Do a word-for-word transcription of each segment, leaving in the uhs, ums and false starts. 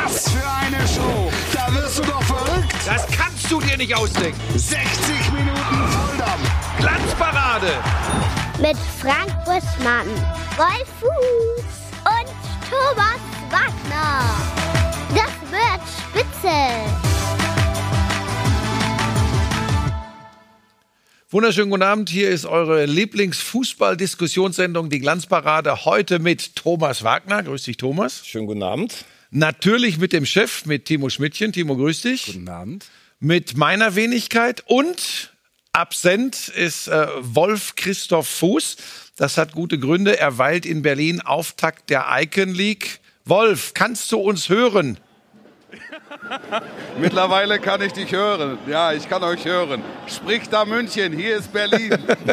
Was für eine Show. Da wirst du doch verrückt. Das kannst du dir nicht ausdenken. sechzig Minuten Volldampf. Glanzparade. Mit Frank Buschmann, Wolf Fuß und Thomas Wagner. Das wird spitze. Wunderschönen guten Abend. Hier ist eure Lieblingsfußball-Diskussionssendung, die Glanzparade. Heute mit Thomas Wagner. Grüß dich, Thomas. Schönen guten Abend. Natürlich mit dem Chef, mit Timo Schmidtchen. Timo, grüß dich. Guten Abend. Mit meiner Wenigkeit und absent ist äh, Wolf Christoph Fuß. Das hat gute Gründe. Er weilt in Berlin. Auftakt der Icon League. Wolf, kannst du uns hören? Mittlerweile kann ich dich hören. Ja, ich kann euch hören. Spricht da München, hier ist Berlin.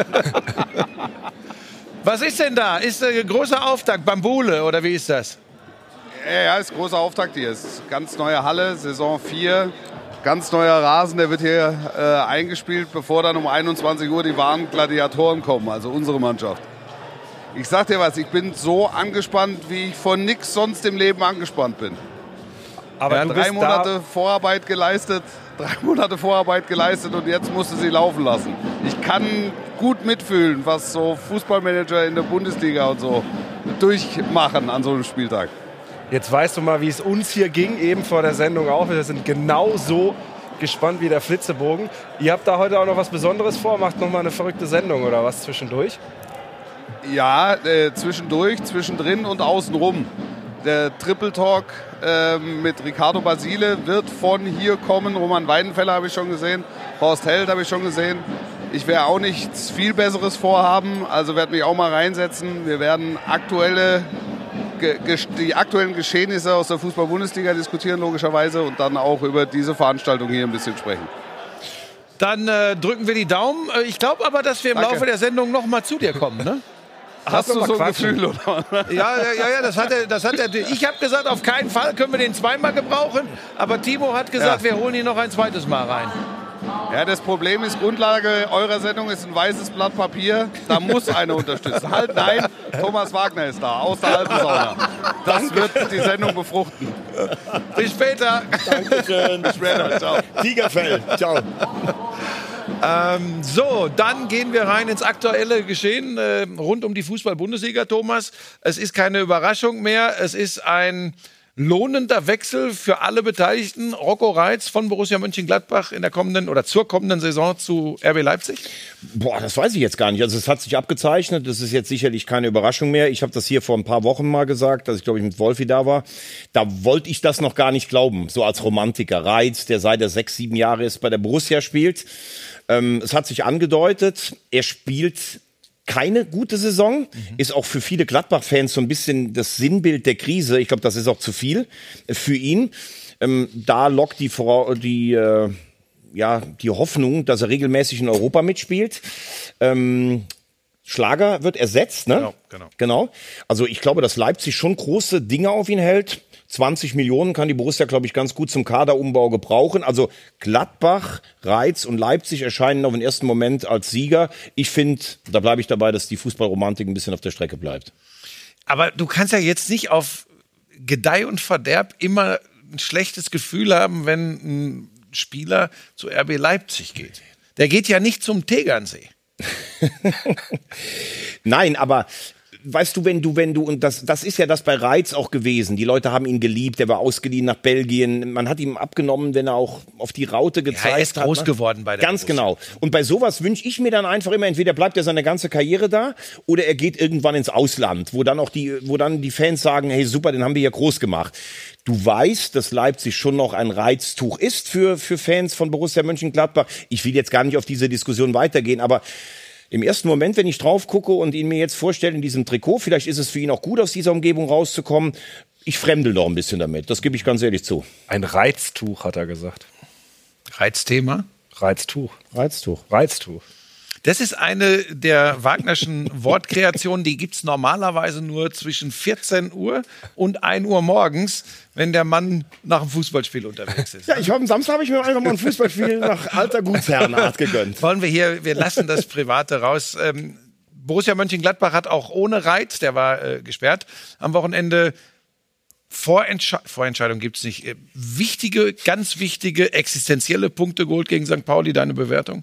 Was ist denn da? Ist ein äh, großer Auftakt, Bambule oder wie ist das? Ja, ja, ist großer Auftakt hier. Ist ganz neue Halle, Saison vier. Ganz neuer Rasen, der wird hier äh, eingespielt, bevor dann um einundzwanzig Uhr die wahren Gladiatoren kommen, also unsere Mannschaft. Ich sag dir was, ich bin so angespannt, wie ich von nix sonst im Leben angespannt bin. Aber ja, du drei bist Monate da. Vorarbeit geleistet, drei Monate Vorarbeit geleistet und jetzt musste sie laufen lassen. Ich kann gut mitfühlen, was so Fußballmanager in der Bundesliga und so durchmachen an so einem Spieltag. Jetzt weißt du mal, wie es uns hier ging, eben vor der Sendung auch. Wir sind genauso gespannt wie der Flitzebogen. Ihr habt da heute auch noch was Besonderes vor? Macht noch mal eine verrückte Sendung oder was zwischendurch? Ja, äh, zwischendurch, zwischendrin und außenrum. Der Triple Talk äh, mit Ricardo Basile wird von hier kommen. Roman Weidenfeller habe ich schon gesehen. Horst Held habe ich schon gesehen. Ich werde auch nichts viel Besseres vorhaben, also werde mich auch mal reinsetzen. Wir werden aktuelle, ge, die aktuellen Geschehnisse aus der Fußball-Bundesliga diskutieren, logischerweise, und dann auch über diese Veranstaltung hier ein bisschen sprechen. Dann äh, drücken wir die Daumen. Ich glaube aber, dass wir im Danke. Laufe der Sendung noch mal zu dir kommen, ne? Hast du so ein quatschen. Gefühl, oder? Ja, ja, ja, das hat er, das hat er. Ich habe gesagt, auf keinen Fall können wir den zweimal gebrauchen. Aber Timo hat gesagt, Ja. wir holen ihn noch ein zweites Mal rein. Ja, das Problem ist, Grundlage eurer Sendung ist ein weißes Blatt Papier. Da muss einer unterstützen. Halt, nein, Thomas Wagner ist da, aus der alten Sauna. Das wird die Sendung befruchten. Bis später. Dankeschön. Bis später, ciao. Tigerfell. Ciao. Ähm, so, dann gehen wir rein ins aktuelle Geschehen äh, rund um die Fußball-Bundesliga, Thomas. Es ist keine Überraschung mehr. Es ist ein lohnender Wechsel für alle Beteiligten. Rocco Reitz von Borussia Mönchengladbach in der kommenden oder zur kommenden Saison zu R B Leipzig. Boah, das weiß ich jetzt gar nicht. Also es hat sich abgezeichnet. Das ist jetzt sicherlich keine Überraschung mehr. Ich habe das hier vor ein paar Wochen mal gesagt, als ich, glaube ich, mit Wolfi da war. Da wollte ich das noch gar nicht glauben. So als Romantiker. Reitz, der seit er sechs, sieben Jahre ist, bei der Borussia spielt. Ähm, es hat sich angedeutet, er spielt keine gute Saison, mhm. ist auch für viele Gladbach-Fans so ein bisschen das Sinnbild der Krise. Ich glaube, das ist auch zu viel für ihn. Ähm, da lockt die, die, äh, ja, die Hoffnung, dass er regelmäßig in Europa mitspielt. Ähm, Schlager wird ersetzt, ne? Genau, genau. Genau. Also ich glaube, dass Leipzig schon große Dinge auf ihn hält. zwanzig Millionen kann die Borussia, glaube ich, ganz gut zum Kaderumbau gebrauchen. Also Gladbach, Reitz und Leipzig erscheinen auf den ersten Moment als Sieger. Ich finde, da bleibe ich dabei, dass die Fußballromantik ein bisschen auf der Strecke bleibt. Aber du kannst ja jetzt nicht auf Gedeih und Verderb immer ein schlechtes Gefühl haben, wenn ein Spieler zu R B Leipzig geht. Der geht ja nicht zum Tegernsee. Nein, aber weißt du, wenn du, wenn du, und das, das ist ja das bei Reitz auch gewesen. Die Leute haben ihn geliebt, er war ausgeliehen nach Belgien. Man hat ihm abgenommen, wenn er auch auf die Raute gezeigt hat. Ja, er ist groß ne? geworden bei der Ganz Borussia. genau. Und bei sowas wünsche ich mir dann einfach immer, entweder bleibt er seine ganze Karriere da oder er geht irgendwann ins Ausland, wo dann auch die, wo dann die Fans sagen, hey super, den haben wir ja groß gemacht. Du weißt, dass Leipzig schon noch ein Reiztuch ist für, für Fans von Borussia Mönchengladbach. Ich will jetzt gar nicht auf diese Diskussion weitergehen, aber im ersten Moment, wenn ich drauf gucke und ihn mir jetzt vorstelle in diesem Trikot, vielleicht ist es für ihn auch gut, aus dieser Umgebung rauszukommen. Ich fremdel doch ein bisschen damit, das gebe ich ganz ehrlich zu. Ein Reiztuch, hat er gesagt. Reizthema? Reiztuch. Reiztuch. Reiztuch. Das ist eine der Wagnerschen Wortkreationen, die gibt's normalerweise nur zwischen vierzehn Uhr und ein Uhr morgens, wenn der Mann nach dem Fußballspiel unterwegs ist. Ja, ich habe am Samstag habe ich mir einfach mal ein Fußballspiel nach alter Gutsherrenart gegönnt. Wollen wir hier, wir lassen das Private raus. Ähm, Borussia Mönchengladbach hat auch ohne Reitz, der war äh, gesperrt, am Wochenende Vorentsch- Vorentscheidung gibt es nicht. Äh, wichtige, ganz wichtige, existenzielle Punkte geholt gegen Sankt Pauli. Deine Bewertung?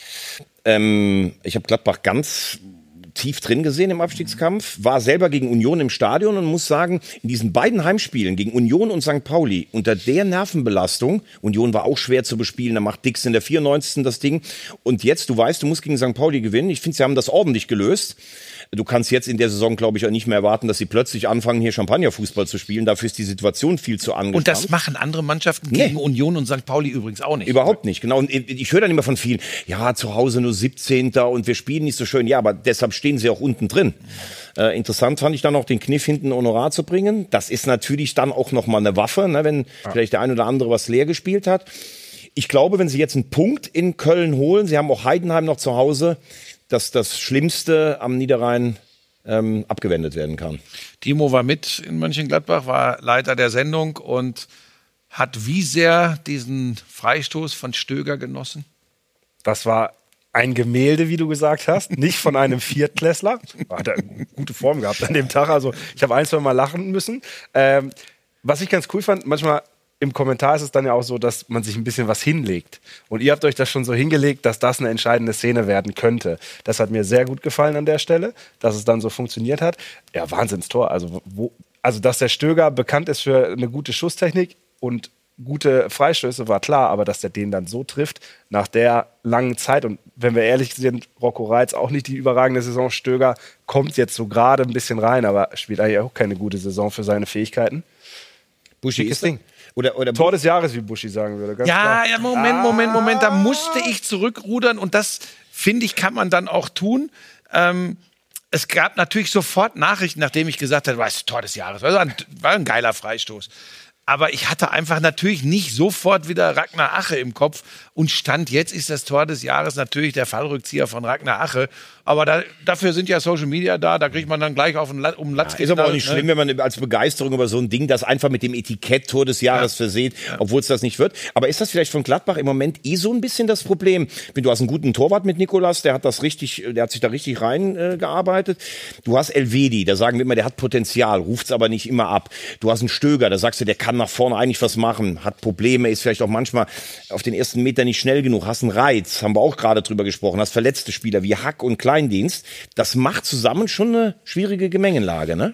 Ähm, ich habe Gladbach ganz tief drin gesehen im Abstiegskampf, war selber gegen Union im Stadion und muss sagen, in diesen beiden Heimspielen gegen Union und Sankt Pauli, unter der Nervenbelastung, Union war auch schwer zu bespielen, da macht Dix in der vierundneunzigsten das Ding und jetzt, du weißt, du musst gegen Sankt Pauli gewinnen, ich finde, sie haben das ordentlich gelöst. Du kannst jetzt in der Saison, glaube ich, auch nicht mehr erwarten, dass sie plötzlich anfangen, hier Champagnerfußball zu spielen. Dafür ist die Situation viel zu angespannt. Und das machen andere Mannschaften gegen nee. Union und Sankt Pauli übrigens auch nicht. Überhaupt nicht, genau. Und ich höre dann immer von vielen, ja, zu Hause nur siebzehnter und wir spielen nicht so schön. Ja, aber deshalb stehen sie auch unten drin. Äh, interessant fand ich dann auch den Kniff hinten Honorar zu bringen. Das ist natürlich dann auch nochmal eine Waffe, ne, wenn ja. vielleicht der ein oder andere was leer gespielt hat. Ich glaube, wenn sie jetzt einen Punkt in Köln holen, sie haben auch Heidenheim noch zu Hause, dass das Schlimmste am Niederrhein ähm, abgewendet werden kann. Timo war mit in Mönchengladbach, war Leiter der Sendung und hat wie sehr diesen Freistoß von Stöger genossen? Das war ein Gemälde, wie du gesagt hast, nicht von einem Viertklässler. Hat er eine gute Form gehabt an dem Tag. Also ich habe ein, zwei Mal lachen müssen. Ähm, was ich ganz cool fand, manchmal im Kommentar ist es dann ja auch so, dass man sich ein bisschen was hinlegt. Und ihr habt euch das schon so hingelegt, dass das eine entscheidende Szene werden könnte. Das hat mir sehr gut gefallen an der Stelle, dass es dann so funktioniert hat. Ja, Wahnsinnstor. Also, wo, also dass der Stöger bekannt ist für eine gute Schusstechnik und gute Freistöße, war klar. Aber dass der den dann so trifft, nach der langen Zeit. Und wenn wir ehrlich sind, Rocco Reitz auch nicht die überragende Saison. Stöger kommt jetzt so gerade ein bisschen rein, aber spielt eigentlich auch keine gute Saison für seine Fähigkeiten. Buschi ist Ding. Oder, oder Tor des Jahres, wie Buschi sagen würde. Ganz ja, klar. ja, Moment, Moment, Moment. Da musste ich zurückrudern und das, finde ich, kann man dann auch tun. Ähm, es gab natürlich sofort Nachrichten, nachdem ich gesagt habe, was Tor des Jahres. Das war ein, war ein geiler Freistoß. Aber ich hatte einfach natürlich nicht sofort wieder Ragnar Ache im Kopf. Und Stand jetzt ist das Tor des Jahres natürlich der Fallrückzieher von Ragnar Ache. Aber da, dafür sind ja Social Media da, da kriegt man dann gleich auf den, um den Latz. Ja, ist aber auch nicht ne? schlimm, wenn man als Begeisterung über so ein Ding das einfach mit dem Etikett Tor des Jahres ja. verseht, ja. obwohl es das nicht wird. Aber ist das vielleicht von Gladbach im Moment eh so ein bisschen das Problem? Du hast einen guten Torwart mit Nicolas, der hat das richtig, der hat sich da richtig reingearbeitet. Äh, du hast Elvedi, da sagen wir immer, der hat Potenzial, ruft's aber nicht immer ab. Du hast einen Stöger, da sagst du, der kann nach vorne eigentlich was machen, hat Probleme, ist vielleicht auch manchmal auf den ersten Meter nicht schnell genug, hast einen Reiz, haben wir auch gerade drüber gesprochen, hast verletzte Spieler wie Hack und Kleindienst. Das macht zusammen schon eine schwierige Gemengelage, ne?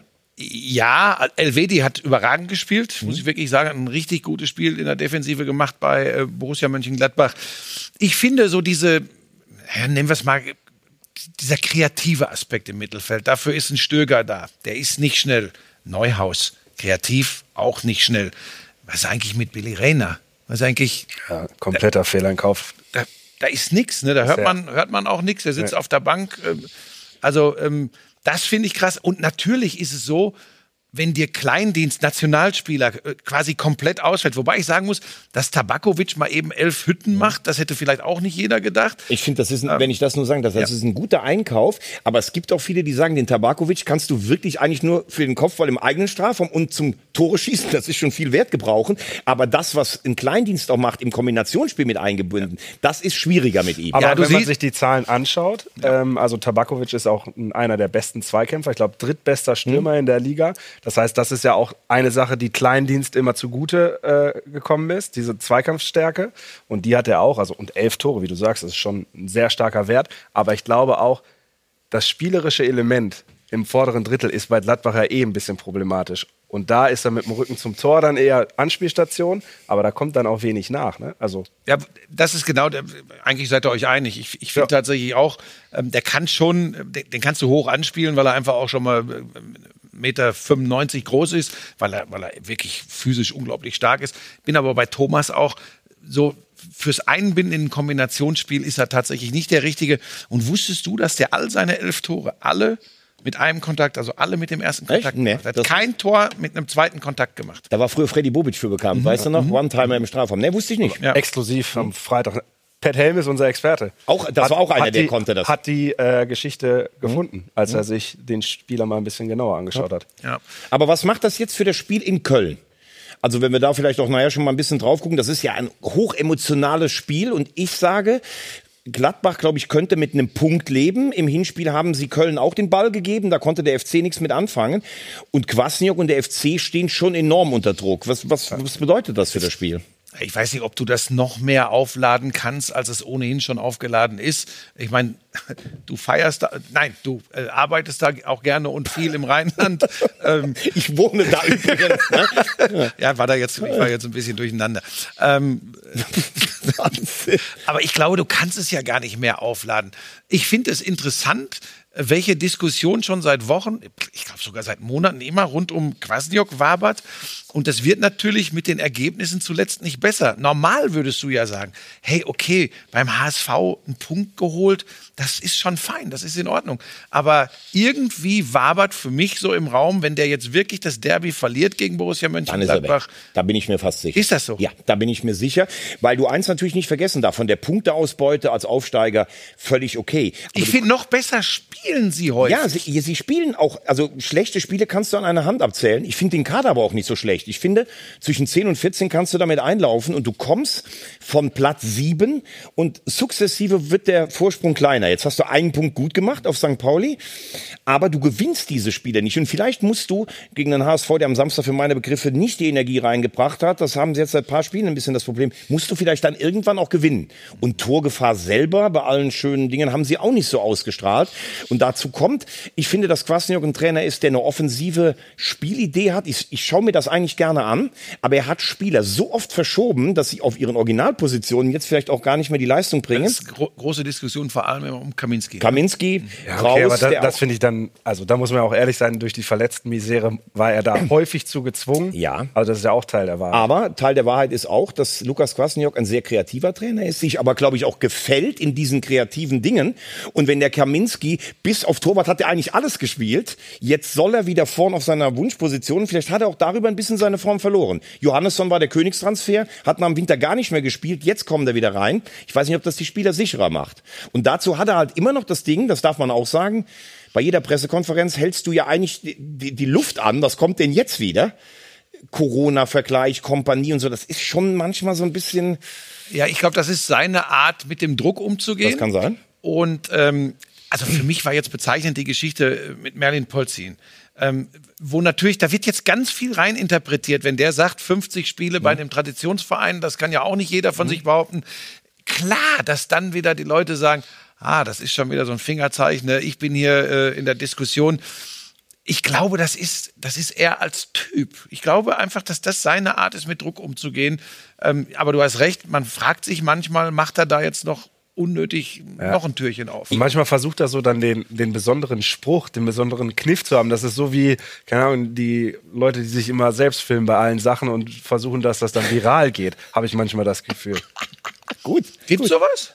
Ja, Elvedi hat überragend gespielt, mhm. muss ich wirklich sagen, ein richtig gutes Spiel in der Defensive gemacht bei äh, Borussia Mönchengladbach. Ich finde so diese, ja, nennen wir es mal, dieser kreative Aspekt im Mittelfeld, dafür ist ein Stöger da, der ist nicht schnell. Neuhaus, kreativ, auch nicht schnell. Was ist eigentlich mit Billy Rayner? Was ist eigentlich... Ja, kompletter da, Fehler im Kauf. Da, da ist nichts, ne? Da hört man, hört man auch nichts. Er sitzt ja. auf der Bank. Also ähm, das finde ich krass. Und natürlich ist es so, wenn dir Kleindienst, Nationalspieler quasi komplett ausfällt. Wobei ich sagen muss, dass Tabakovic mal eben elf Hütten macht, das hätte vielleicht auch nicht jeder gedacht. Ich finde, das ist, ein, wenn ich das nur sagen darf, das ja. ist ein guter Einkauf. Aber es gibt auch viele, die sagen, den Tabakovic kannst du wirklich eigentlich nur für den Kopfball im eigenen Strafraum und zum Tore schießen, das ist schon viel wert gebrauchen. Aber das, was ein Kleindienst auch macht, im Kombinationsspiel mit eingebunden, das ist schwieriger mit ihm. Aber ja, wenn man sich die Zahlen anschaut, ja. ähm, also Tabakovic ist auch einer der besten Zweikämpfer, ich glaube drittbester Stürmer mhm. in der Liga. Das heißt, das ist ja auch eine Sache, die Kleindienst immer zugute äh, gekommen ist, diese Zweikampfstärke. Und die hat er auch. Also, und elf Tore, wie du sagst, das ist schon ein sehr starker Wert. Aber ich glaube auch, das spielerische Element im vorderen Drittel ist bei Gladbach ja eh ein bisschen problematisch. Und da ist er mit dem Rücken zum Tor dann eher Anspielstation, aber da kommt dann auch wenig nach. Ne? Also ja, das ist genau, der, eigentlich seid ihr euch einig. Ich, ich finde ja. tatsächlich auch, ähm, der kann schon, den, den kannst du hoch anspielen, weil er einfach auch schon mal eins Komma fünfundneunzig Meter groß ist, weil er, weil er wirklich physisch unglaublich stark ist. Bin aber bei Thomas auch so, fürs Einbinden in ein Kombinationsspiel ist er tatsächlich nicht der Richtige. Und wusstest du, dass der all seine elf Tore, alle mit einem Kontakt, also alle mit dem ersten Kontakt nee, gemacht. Er hat kein Tor mit einem zweiten Kontakt gemacht. Da war früher Freddy Bobic für bekannt, mhm. weißt du noch? Mhm. One-Timer im Strafraum. Ne, wusste ich nicht. Ja. Exklusiv mhm. am Freitag. Pat Helm ist unser Experte. Auch, das hat, war auch einer, die, der konnte das. Hat die äh, Geschichte mhm. gefunden, als mhm. er sich den Spieler mal ein bisschen genauer angeschaut ja. hat. Ja. Aber was macht das jetzt für das Spiel in Köln? Also wenn wir da vielleicht auch nachher schon mal ein bisschen drauf gucken, das ist ja ein hochemotionales Spiel und ich sage, Gladbach, glaube ich, könnte mit einem Punkt leben. Im Hinspiel haben sie Köln auch den Ball gegeben. Da konnte der F C nichts mit anfangen. Und Kwasniok und der F C stehen schon enorm unter Druck. Was, was, was bedeutet das für das Spiel? Ich weiß nicht, ob du das noch mehr aufladen kannst, als es ohnehin schon aufgeladen ist. Ich meine, du feierst da, nein, du äh, arbeitest da auch gerne und viel im Rheinland. ähm, Ich wohne da übrigens. Ne? ja, war da jetzt, ich war jetzt ein bisschen durcheinander. Ähm, aber ich glaube, du kannst es ja gar nicht mehr aufladen. Ich finde es interessant, welche Diskussion schon seit Wochen, ich glaube sogar seit Monaten immer rund um Kwasniok wabert. Und das wird natürlich mit den Ergebnissen zuletzt nicht besser. Normal würdest du ja sagen, hey, okay, beim H S V einen Punkt geholt, das ist schon fein, das ist in Ordnung. Aber irgendwie wabert für mich so im Raum, wenn der jetzt wirklich das Derby verliert gegen Borussia Dann ist er Mönchengladbach. weg. Da bin ich mir fast sicher. Ist das so? Ja, da bin ich mir sicher. Weil du eins natürlich nicht vergessen darfst, von der Punkteausbeute als Aufsteiger völlig okay. Aber Ich finde, noch besser spielen sie heute. Ja, sie, sie spielen auch, also schlechte Spiele kannst du an einer Hand abzählen. Ich finde den Kader aber auch nicht so schlecht. Ich finde, zwischen zehn und vierzehn kannst du damit einlaufen und du kommst von Platz sieben und sukzessive wird der Vorsprung kleiner. Jetzt hast du einen Punkt gut gemacht auf Sankt Pauli, aber du gewinnst diese Spiele nicht. Und vielleicht musst du gegen den H S V, der am Samstag für meine Begriffe nicht die Energie reingebracht hat, das haben sie jetzt seit ein paar Spielen ein bisschen das Problem, musst du vielleicht dann irgendwann auch gewinnen. Und Torgefahr selber, bei allen schönen Dingen, haben sie auch nicht so ausgestrahlt. Und dazu kommt, ich finde, dass Kwasniok ein Trainer ist, der eine offensive Spielidee hat. Ich, ich schaue mir das eigentlich gerne an, aber er hat Spieler so oft verschoben, dass sie auf ihren Originalpositionen jetzt vielleicht auch gar nicht mehr die Leistung bringen. Das ist gro große Diskussion, vor allem immer um Kaminski. Kaminski, Ja, Kraus, okay, aber da, der das auch- finde ich dann, also da muss man auch ehrlich sein, durch die verletzten Misere war er da häufig zu gezwungen. Ja. Also das ist ja auch Teil der Wahrheit. Aber Teil der Wahrheit ist auch, dass Lukas Kwasniok ein sehr kreativer Trainer ist, sich aber, glaube ich, auch gefällt in diesen kreativen Dingen. Und wenn der Kaminski bis auf Torwart hat er eigentlich alles gespielt, jetzt soll er wieder vorn auf seiner Wunschposition. Vielleicht hat er auch darüber ein bisschen seine Form verloren. Johannesson war der Königstransfer, hat nach dem Winter gar nicht mehr gespielt, jetzt kommt er wieder rein. Ich weiß nicht, ob das die Spieler sicherer macht. Und dazu hat er halt immer noch das Ding, das darf man auch sagen, bei jeder Pressekonferenz hältst du ja eigentlich die, die, die Luft an, was kommt denn jetzt wieder? Corona-Vergleich, Kompanie und so, das ist schon manchmal so ein bisschen, Ja, ich glaube, das ist seine Art, mit dem Druck umzugehen. das kann sein. Und ähm, also für mich war jetzt bezeichnend die Geschichte mit Merlin Polzin. Ähm, wo natürlich, da wird jetzt ganz viel reininterpretiert, wenn der sagt, fünfzig Spiele bei einem Traditionsverein, das kann ja auch nicht jeder von sich behaupten. Klar, dass dann wieder die Leute sagen, ah, das ist schon wieder so ein Fingerzeichen, ne? Ich bin hier äh, in der Diskussion. Ich glaube, das ist, das ist er als Typ. Ich glaube einfach, dass das seine Art ist, mit Druck umzugehen. Ähm, aber du hast recht, man fragt sich manchmal, macht er da jetzt noch unnötig noch ein Türchen auf? Und manchmal versucht er so dann den, den besonderen Spruch, den besonderen Kniff zu haben. Das ist so wie, keine Ahnung, die Leute, die sich immer selbst filmen bei allen Sachen und versuchen, dass das dann viral geht. Habe ich manchmal das Gefühl. Gut. Gibt's sowas?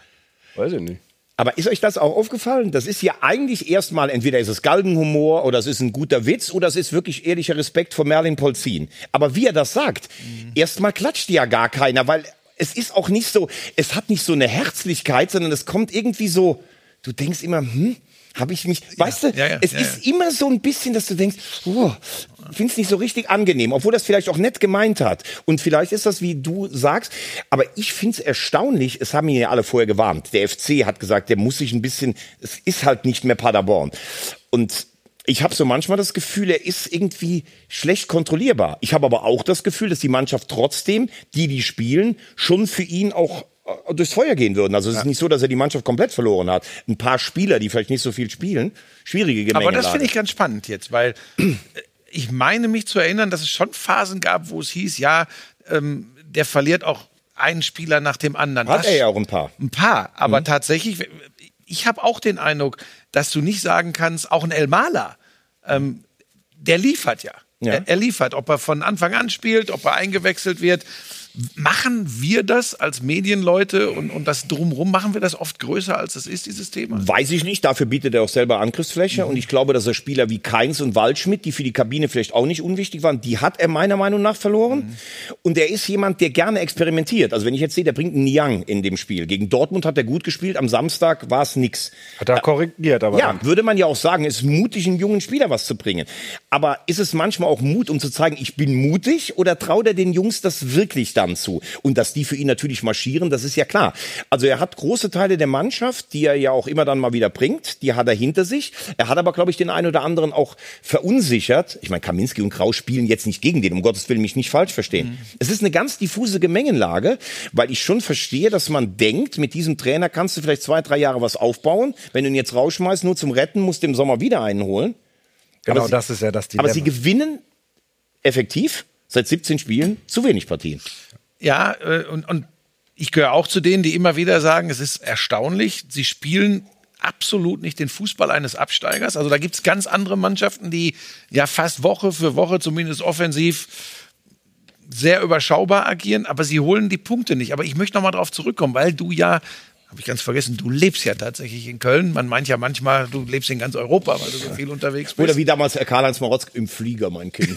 Weiß ich nicht. Aber ist euch das auch aufgefallen? Das ist ja eigentlich erstmal, entweder ist es Galgenhumor oder es ist ein guter Witz oder es ist wirklich ehrlicher Respekt vor Merlin Polzin. Aber wie er das sagt, mhm. erstmal klatscht ja gar keiner, weil es ist auch nicht so, es hat nicht so eine Herzlichkeit, sondern es kommt irgendwie so, du denkst immer, hm, habe ich mich, ja, weißt du, ja, ja, es ja, ist ja. immer so ein bisschen, dass du denkst, oh, find's nicht so richtig angenehm, obwohl das vielleicht auch nett gemeint hat. Und vielleicht ist das, wie du sagst, aber ich find's erstaunlich, es haben ihn ja alle vorher gewarnt. Der F C hat gesagt, der muss sich ein bisschen, es ist halt nicht mehr Paderborn. Und ich habe so manchmal das Gefühl, er ist irgendwie schlecht kontrollierbar. Ich habe aber auch das Gefühl, dass die Mannschaft trotzdem, die die spielen, schon für ihn auch äh, durchs Feuer gehen würden. Also es ist nicht so, dass er die Mannschaft komplett verloren hat. Ein paar Spieler, die vielleicht nicht so viel spielen, schwierige Gemengelage. Aber das finde ich ganz spannend jetzt, weil ich meine mich zu erinnern, dass es schon Phasen gab, wo es hieß, ja, ähm, der verliert auch einen Spieler nach dem anderen. Hat das, er ja auch ein paar. Ein paar, aber Mhm. tatsächlich, ich habe auch den Eindruck, dass du nicht sagen kannst, auch ein Elmaler, ähm, der liefert ja. Ja. Er, er liefert, ob er von Anfang an spielt, ob er eingewechselt wird. Machen wir das als Medienleute und, und das Drumherum, machen wir das oft größer, als es ist, dieses Thema? Weiß ich nicht, dafür bietet er auch selber Angriffsfläche. Und ich glaube, dass er Spieler wie Kainz und Waldschmidt, die für die Kabine vielleicht auch nicht unwichtig waren, die hat er meiner Meinung nach verloren. Und er ist jemand, der gerne experimentiert. Also wenn ich jetzt sehe, der bringt einen Niang in dem Spiel. Gegen Dortmund hat er gut gespielt, am Samstag war es nix. Hat er korrigiert, aber Ja, dann. würde man ja auch sagen, ist mutig, einen jungen Spieler was zu bringen. Aber ist es manchmal auch Mut, um zu zeigen, ich bin mutig, oder traut er den Jungs das wirklich dann dann zu. Und dass die für ihn natürlich marschieren, das ist ja klar. Also er hat große Teile der Mannschaft, die er ja auch immer dann mal wieder bringt, die hat er hinter sich. Er hat aber, glaube ich, den einen oder anderen auch verunsichert. Ich meine, Kaminski und Kraus spielen jetzt nicht gegen den, um Gottes Willen mich nicht falsch verstehen. Mhm. Es ist eine ganz diffuse Gemengenlage, weil ich schon verstehe, dass man denkt, mit diesem Trainer kannst du vielleicht zwei, drei Jahre was aufbauen. Wenn du ihn jetzt rausschmeißt, nur zum Retten, musst du im Sommer wieder einen holen. Genau, aber das sie, ist ja das Dilemma. Aber sie gewinnen effektiv seit siebzehn Spielen zu wenig Partien. Ja, äh, und, und ich gehöre auch zu denen, die immer wieder sagen, es ist erstaunlich, sie spielen absolut nicht den Fußball eines Absteigers. Also da gibt es ganz andere Mannschaften, die ja fast Woche für Woche zumindest offensiv sehr überschaubar agieren, aber sie holen die Punkte nicht. Aber ich möchte noch mal darauf zurückkommen, weil du ja, habe ich ganz vergessen, du lebst ja tatsächlich in Köln. Man meint ja manchmal, du lebst in ganz Europa, weil du so viel unterwegs bist. Oder wie damals Karl-Heinz Marotzke im Flieger, mein Kind.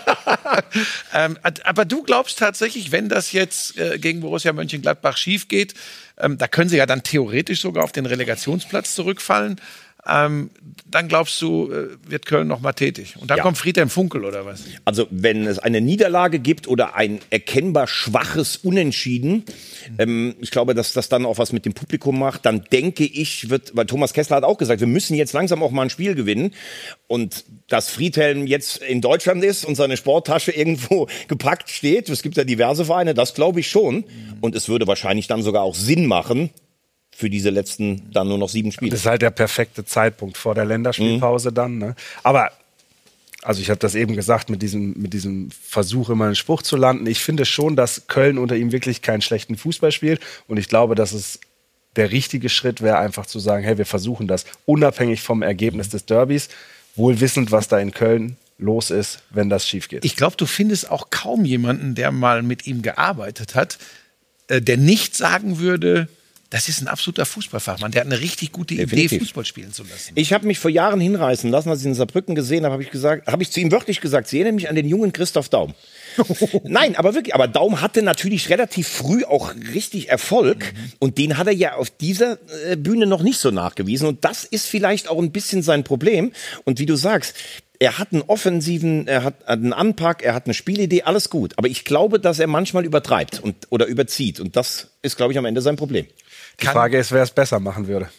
ähm, aber du glaubst tatsächlich, wenn das jetzt äh, gegen Borussia Mönchengladbach schief geht, ähm, da können sie ja dann theoretisch sogar auf den Relegationsplatz zurückfallen. Ähm, dann glaubst du, äh, wird Köln noch mal tätig. Und dann ja. kommt Friedhelm Funkel oder was? Also wenn es eine Niederlage gibt oder ein erkennbar schwaches Unentschieden, ähm, ich glaube, dass das dann auch was mit dem Publikum macht, dann denke ich, wird, weil Thomas Kessler hat auch gesagt, wir müssen jetzt langsam auch mal ein Spiel gewinnen. Und dass Friedhelm jetzt in Deutschland ist und seine Sporttasche irgendwo gepackt steht, es gibt ja diverse Vereine, das glaube ich schon. Und es würde wahrscheinlich dann sogar auch Sinn machen, für diese letzten dann nur noch sieben Spiele. Das ist halt der perfekte Zeitpunkt vor der Länderspielpause mhm. dann. Ne? Aber, also ich habe das eben gesagt, mit diesem, mit diesem Versuch, immer einen Spruch zu landen. Ich finde schon, dass Köln unter ihm wirklich keinen schlechten Fußball spielt. Und ich glaube, dass es der richtige Schritt wäre, einfach zu sagen, hey, wir versuchen das unabhängig vom Ergebnis des Derbys, wohl wissend, was da in Köln los ist, wenn das schief geht. Ich glaube, du findest auch kaum jemanden, der mal mit ihm gearbeitet hat, äh, der nicht sagen würde, das ist ein absoluter Fußballfachmann. Der hat eine richtig gute Definitiv. Idee, Fußball spielen zu lassen. Ich habe mich vor Jahren hinreißen lassen, als ich ihn in Saarbrücken gesehen habe, habe ich gesagt, habe ich zu ihm wörtlich gesagt, Sie erinnern mich an den jungen Christoph Daum. Nein, aber wirklich, aber Daum hatte natürlich relativ früh auch richtig Erfolg mhm. und den hat er ja auf dieser äh, Bühne noch nicht so nachgewiesen und das ist vielleicht auch ein bisschen sein Problem und wie du sagst, er hat einen offensiven, er hat einen Anpack, er hat eine Spielidee, alles gut, aber ich glaube, dass er manchmal übertreibt und, oder überzieht und das ist, glaube ich, am Ende sein Problem. Die Frage ist, wer es besser machen würde.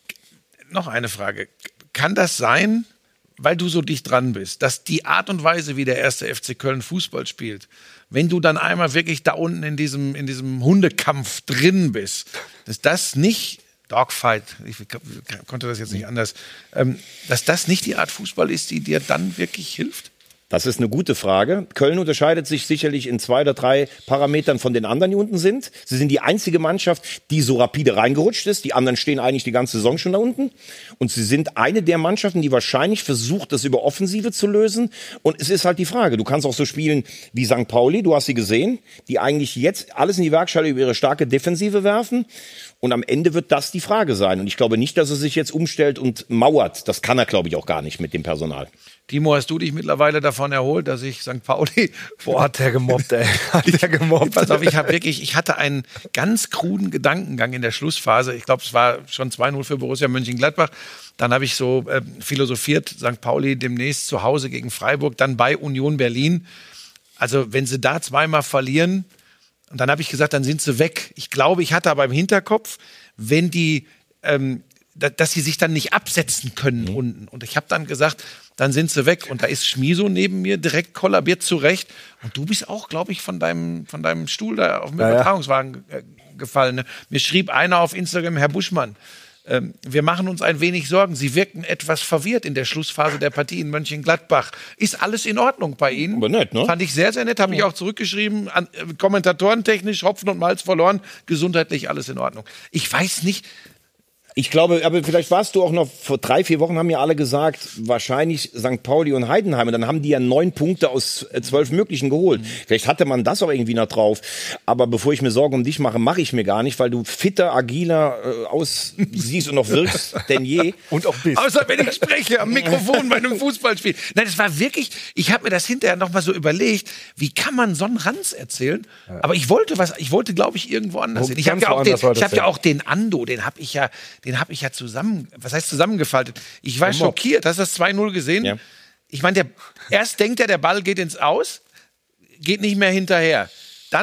Noch eine Frage. Kann das sein, weil du so dicht dran bist, dass die Art und Weise, wie der erste F C Köln Fußball spielt, wenn du dann einmal wirklich da unten in diesem, in diesem Hundekampf drin bist, dass das nicht, Dogfight, ich konnte das jetzt nicht anders, ähm, dass das nicht die Art Fußball ist, die dir dann wirklich hilft? Das ist eine gute Frage. Köln unterscheidet sich sicherlich in zwei oder drei Parametern von den anderen, die unten sind. Sie sind die einzige Mannschaft, die so rapide reingerutscht ist. Die anderen stehen eigentlich die ganze Saison schon da unten. Und sie sind eine der Mannschaften, die wahrscheinlich versucht, das über Offensive zu lösen. Und es ist halt die Frage, du kannst auch so spielen wie Sankt Pauli, du hast sie gesehen, die eigentlich jetzt alles in die Waagschale über ihre starke Defensive werfen. Und am Ende wird das die Frage sein. Und ich glaube nicht, dass er sich jetzt umstellt und mauert. Das kann er, glaube ich, auch gar nicht mit dem Personal. Timo, hast du dich mittlerweile davon erholt, dass ich Sankt Pauli... Boah, hat der gemobbt, ey. Hat der gemobbt. Pass auf, ich habe wirklich, ich hatte einen ganz kruden Gedankengang in der Schlussphase. Ich glaube, es war schon zwei null für Borussia Mönchengladbach. Dann habe ich so äh, philosophiert, Sankt Pauli demnächst zu Hause gegen Freiburg, dann bei Union Berlin. Also wenn sie da zweimal verlieren, und dann habe ich gesagt, dann sind sie weg. Ich glaube, ich hatte aber im Hinterkopf, wenn die... Ähm, dass sie sich dann nicht absetzen können mhm. unten. Und ich habe dann gesagt, dann sind sie weg. Und da ist Schmiso neben mir direkt kollabiert zurecht. Und du bist auch, glaube ich, von deinem, von deinem Stuhl da auf dem ja, Übertragungswagen äh, gefallen. Ne? Mir schrieb einer auf Instagram, Herr Buschmann, ähm, wir machen uns ein wenig Sorgen. Sie wirken etwas verwirrt in der Schlussphase der Partie in Mönchengladbach. Ist alles in Ordnung bei Ihnen? Aber nett, ne? Fand ich sehr, sehr nett. Habe ich auch zurückgeschrieben. An, äh, Kommentatorentechnisch, Hopfen und Malz verloren. Gesundheitlich alles in Ordnung. Ich weiß nicht... Ich glaube, aber vielleicht warst du auch noch, vor drei, vier Wochen haben ja alle gesagt, wahrscheinlich Sankt Pauli und Heidenheim. Und dann haben die ja neun Punkte aus zwölf möglichen geholt. Mhm. Vielleicht hatte man das auch irgendwie noch drauf. Aber bevor ich mir Sorgen um dich mache, mache ich mir gar nicht, weil du fitter, agiler äh, aussiehst und noch wirkst denn je. Und auch bist. Außer wenn ich spreche am Mikrofon bei einem Fußballspiel. Nein, das war wirklich, ich habe mir das hinterher noch mal so überlegt, wie kann man so einen Ranz erzählen? Ja. Aber ich wollte was, ich wollte, glaube ich, irgendwo anders hin. Ich habe ja auch den, ich habe ja auch den Ando, den habe ich ja, den habe ich ja zusammen, was heißt zusammengefaltet? Ich war schockiert. Hast du das zwei null gesehen? Ja. Ich meine, erst denkt er, der Ball geht ins Aus, geht nicht mehr hinterher. Dann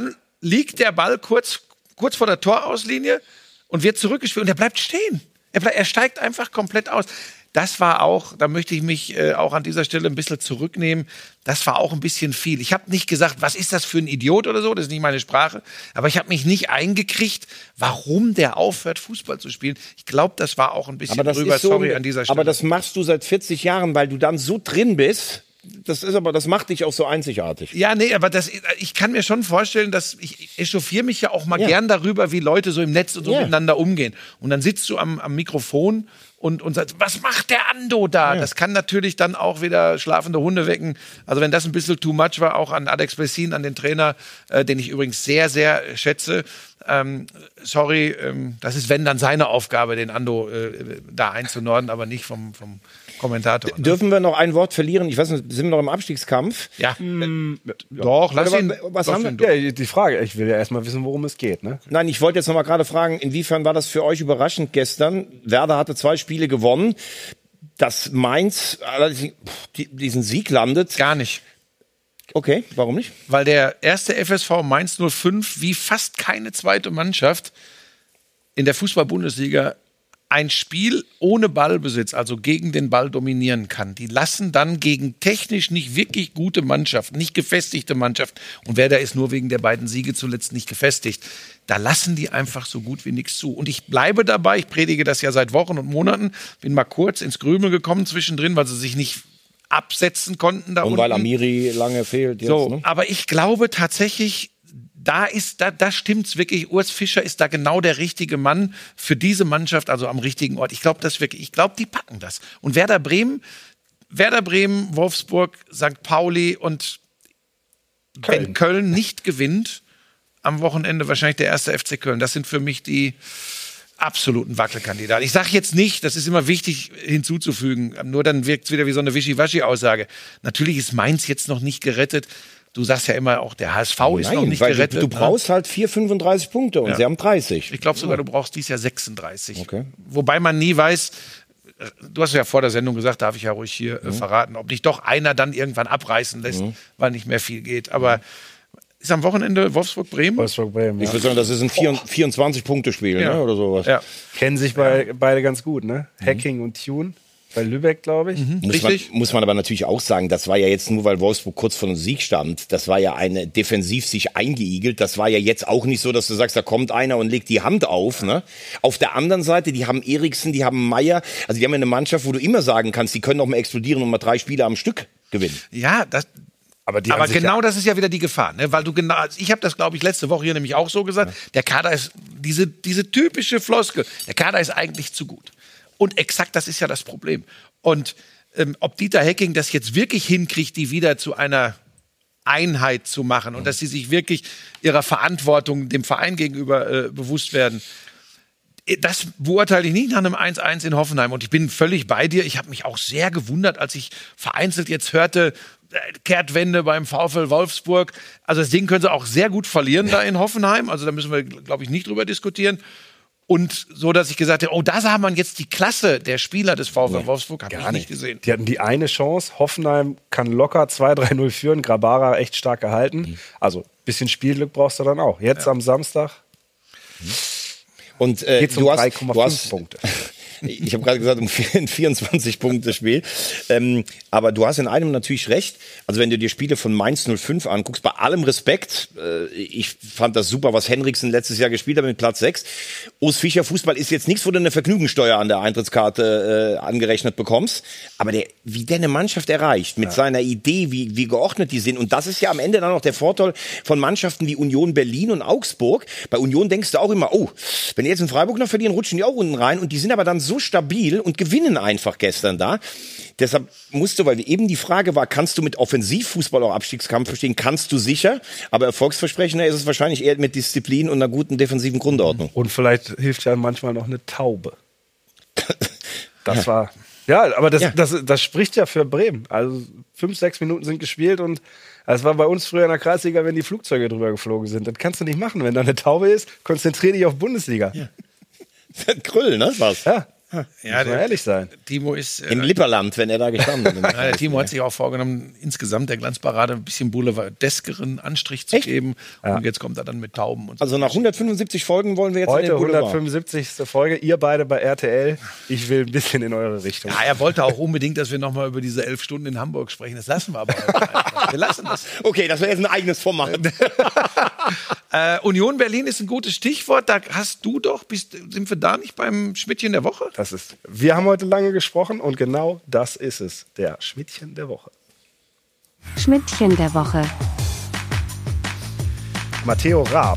liegt der Ball kurz, kurz vor der Torauslinie und wird zurückgespielt und er bleibt stehen. Er, bleib, er steigt einfach komplett aus. Das war auch, da möchte ich mich äh, auch an dieser Stelle ein bisschen zurücknehmen, das war auch ein bisschen viel. Ich habe nicht gesagt, was ist das für ein Idiot oder so, das ist nicht meine Sprache, aber ich habe mich nicht eingekriegt, warum der aufhört, Fußball zu spielen. Ich glaube, das war auch ein bisschen aber das drüber, ist so, sorry an dieser Stelle. Aber das machst du seit vierzig Jahren, weil du dann so drin bist. Das ist aber, das macht dich auch so einzigartig. Ja, nee, aber das, ich kann mir schon vorstellen, dass ich echauffiere mich ja auch mal Ja. gern darüber, wie Leute so im Netz und so Ja. miteinander umgehen. Und dann sitzt du am, am Mikrofon und, und sagst, was macht der Ando da? Ja. Das kann natürlich dann auch wieder schlafende Hunde wecken. Also wenn das ein bisschen too much war, auch an Alex Bessin, an den Trainer, äh, den ich übrigens sehr, sehr schätze. Ähm, sorry, ähm, das ist, wenn, dann seine Aufgabe, den Ando äh, da einzunorden, aber nicht vom, vom Kommentator. Ne? Dürfen wir noch ein Wort verlieren? Ich weiß nicht, sind wir noch im Abstiegskampf? Ja. Doch, lass Aber ihn. was lass haben ihn wir- durch. Ja, die Frage, ich will ja erstmal wissen, worum es geht, ne? Nein, ich wollte jetzt noch mal gerade fragen, inwiefern war das für euch überraschend gestern? Werder hatte zwei Spiele gewonnen. Dass Mainz allerdings die- diesen Sieg landet. Gar nicht. Okay, warum nicht? Weil der erste F S V Mainz null fünf wie fast keine zweite Mannschaft in der Fußball-Bundesliga ein Spiel ohne Ballbesitz, also gegen den Ball dominieren kann. Die lassen dann gegen technisch nicht wirklich gute Mannschaften, nicht gefestigte Mannschaften, und Werder ist nur wegen der beiden Siege zuletzt nicht gefestigt, da lassen die einfach so gut wie nichts zu. Und ich bleibe dabei, ich predige das ja seit Wochen und Monaten, bin mal kurz ins Grübeln gekommen zwischendrin, weil sie sich nicht absetzen konnten da Und unten. weil Amiri lange fehlt jetzt, So, ne? aber ich glaube tatsächlich, da ist, da, da stimmt's wirklich. Urs Fischer ist da genau der richtige Mann für diese Mannschaft, also am richtigen Ort. Ich glaube das wirklich. Ich glaube, die packen das. Und Werder Bremen, Werder Bremen, Wolfsburg, Sankt Pauli und Köln. wenn Köln nicht gewinnt, am Wochenende wahrscheinlich der erste F C Köln. Das sind für mich die absoluten Wackelkandidaten. Ich sage jetzt nicht, das ist immer wichtig hinzuzufügen, nur dann wirkt es wieder wie so eine Wischiwaschi-Aussage. Natürlich ist Mainz jetzt noch nicht gerettet. Du sagst ja immer auch, der H S V ist noch nicht weil gerettet. du, du brauchst halt vier, fünfunddreißig Punkte und Ja. sie haben dreißig. Ich glaube sogar, du brauchst dieses Jahr sechsunddreißig. Okay. Wobei man nie weiß, äh, du hast ja vor der Sendung gesagt, darf ich ja ruhig hier Mhm. äh, verraten, ob nicht doch einer dann irgendwann abreißen lässt, weil nicht mehr viel geht. Aber ist am Wochenende Wolfsburg-Bremen? Wolfsburg Bremen, Ich ja. würde sagen, das ist ein vierundzwanzig-Punkte-Spiel, Ja. ne, oder sowas. Ja. Kennen sich bei, beide ganz gut, ne? Hacking und Tune. Bei Lübeck, glaube ich. Muss man, Richtig. muss man aber natürlich auch sagen, das war ja jetzt nur, weil Wolfsburg kurz vor dem Sieg stand, das war ja eine defensiv sich eingeigelt, das war ja jetzt auch nicht so, dass du sagst, da kommt einer und legt die Hand auf, ne? Auf der anderen Seite, die haben Eriksen, die haben Meier, also die haben ja eine Mannschaft, wo du immer sagen kannst, die können auch mal explodieren und mal drei Spiele am Stück gewinnen. Ja, das, Aber, die aber haben sich genau ja, das ist ja wieder die Gefahr, ne? Weil du genau, also ich habe das, glaube ich, letzte Woche hier nämlich auch so gesagt, der Kader ist, diese, diese typische Floskel, der Kader ist eigentlich zu gut. Und exakt das ist ja das Problem. Und ähm, ob Dieter Hecking das jetzt wirklich hinkriegt, die wieder zu einer Einheit zu machen und dass sie sich wirklich ihrer Verantwortung dem Verein gegenüber äh, bewusst werden, das beurteile ich nicht nach einem eins eins in Hoffenheim. Und ich bin völlig bei dir. Ich habe mich auch sehr gewundert, als ich vereinzelt jetzt hörte, äh, Kehrtwende beim VfL Wolfsburg. Also das Ding können sie auch sehr gut verlieren da in Hoffenheim. Also da müssen wir, glaube ich, nicht drüber diskutieren. Und so, dass ich gesagt habe, oh, da sah man jetzt die Klasse der Spieler des VfL Wolfsburg, habe ich nicht gesehen. Die hatten die eine Chance. Hoffenheim kann locker zwei drei null führen. Grabara echt stark gehalten. Also bisschen Spielglück brauchst du dann auch. Jetzt am Samstag Und äh, geht's um du hast, drei du Komma fünf hast Punkte. Ich habe gerade gesagt, um ein vierundzwanzig-Punkte-Spiel. Ähm, aber du hast in einem natürlich recht. Also wenn du dir Spiele von Mainz null fünf anguckst, bei allem Respekt, äh, ich fand das super, was Henriksen letztes Jahr gespielt hat mit Platz sechs. Urs Fischer Fußball ist jetzt nichts, wo du eine Vergnügenssteuer an der Eintrittskarte äh, angerechnet bekommst. Aber der, wie der eine Mannschaft erreicht, mit ja. seiner Idee, wie, wie geordnet die sind. Und das ist ja am Ende dann auch der Vorteil von Mannschaften wie Union Berlin und Augsburg. Bei Union denkst du auch immer, oh, wenn die jetzt in Freiburg noch verlieren, rutschen die auch unten rein. Und die sind aber dann so stabil und gewinnen einfach gestern da. Deshalb musst du, weil eben die Frage war, kannst du mit Offensivfußball auch Abstiegskampf verstehen? Kannst du sicher, aber erfolgsversprechender ist es wahrscheinlich eher mit Disziplin und einer guten defensiven Grundordnung. Und vielleicht hilft ja manchmal noch eine Taube. Das war, ja, aber das, Ja. Das, das spricht ja für Bremen. Also fünf, sechs Minuten sind gespielt und das war bei uns früher in der Kreisliga, wenn die Flugzeuge drüber geflogen sind. Das kannst du nicht machen. Wenn da eine Taube ist, konzentrier dich auf Bundesliga. Ja. Grüll, ne? Was? Ja. Ja, Muss man ehrlich sein. Timo ist. Äh, Im Lipperland, wenn er da gestanden ist. Ja, der Timo hat sich auch vorgenommen, insgesamt der Glanzparade ein bisschen boulevardeskeren Anstrich zu Echt? geben. Und jetzt kommt er dann mit Tauben und so. Also nach hundertfünfundsiebzig Folgen wollen wir jetzt Heute in den Boulevard. hundertfünfundsiebzigste Folge, ihr beide bei R T L. Ich will ein bisschen in eure Richtung. Ja, er wollte auch unbedingt, dass wir nochmal über diese elf Stunden in Hamburg sprechen. Das lassen wir aber heute einfach. Wir lassen das. Okay, das wäre jetzt ein eigenes Format. Äh, Union Berlin ist ein gutes Stichwort. Da hast du doch, bist, sind wir da nicht beim Schmidtchen der Woche? Das ist, wir haben heute lange gesprochen und genau das ist es, der Schmidtchen der Woche. Schmidtchen der Woche. Matteo Raab.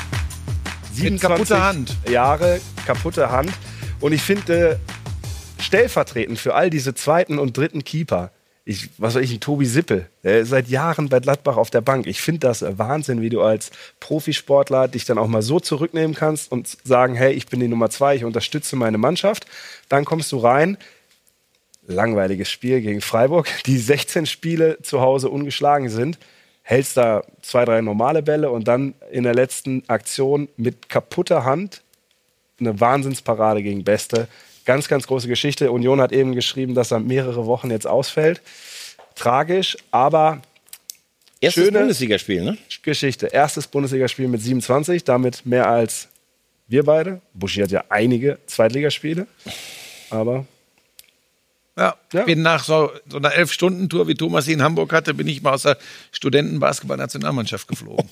Mit kaputter Hand. Jahre, kaputte Hand. Und ich finde, äh, stellvertretend für all diese zweiten und dritten Keeper, ich, was weiß ich, ein Tobi Sippel, der ist seit Jahren bei Gladbach auf der Bank. Ich finde das Wahnsinn, wie du als Profisportler dich dann auch mal so zurücknehmen kannst und sagen, hey, ich bin die Nummer zwei, ich unterstütze meine Mannschaft. Dann kommst du rein, langweiliges Spiel gegen Freiburg, die sechzehn Spiele zu Hause ungeschlagen sind, hältst da zwei, drei normale Bälle und dann in der letzten Aktion mit kaputter Hand eine Wahnsinnsparade gegen Beste. Ganz, ganz große Geschichte. Union hat eben geschrieben, dass er mehrere Wochen jetzt ausfällt. Tragisch, aber Erstes schöne Bundesligaspiel, ne? Geschichte. Erstes Bundesligaspiel mit siebenundzwanzig, damit mehr als wir beide. Buschi hat ja einige Zweitligaspiele, aber Ja, Ja. bin nach so, so einer elf-Stunden-Tour, wie Thomas sie in Hamburg hatte, bin ich mal aus der Studentenbasketball-Nationalmannschaft geflogen.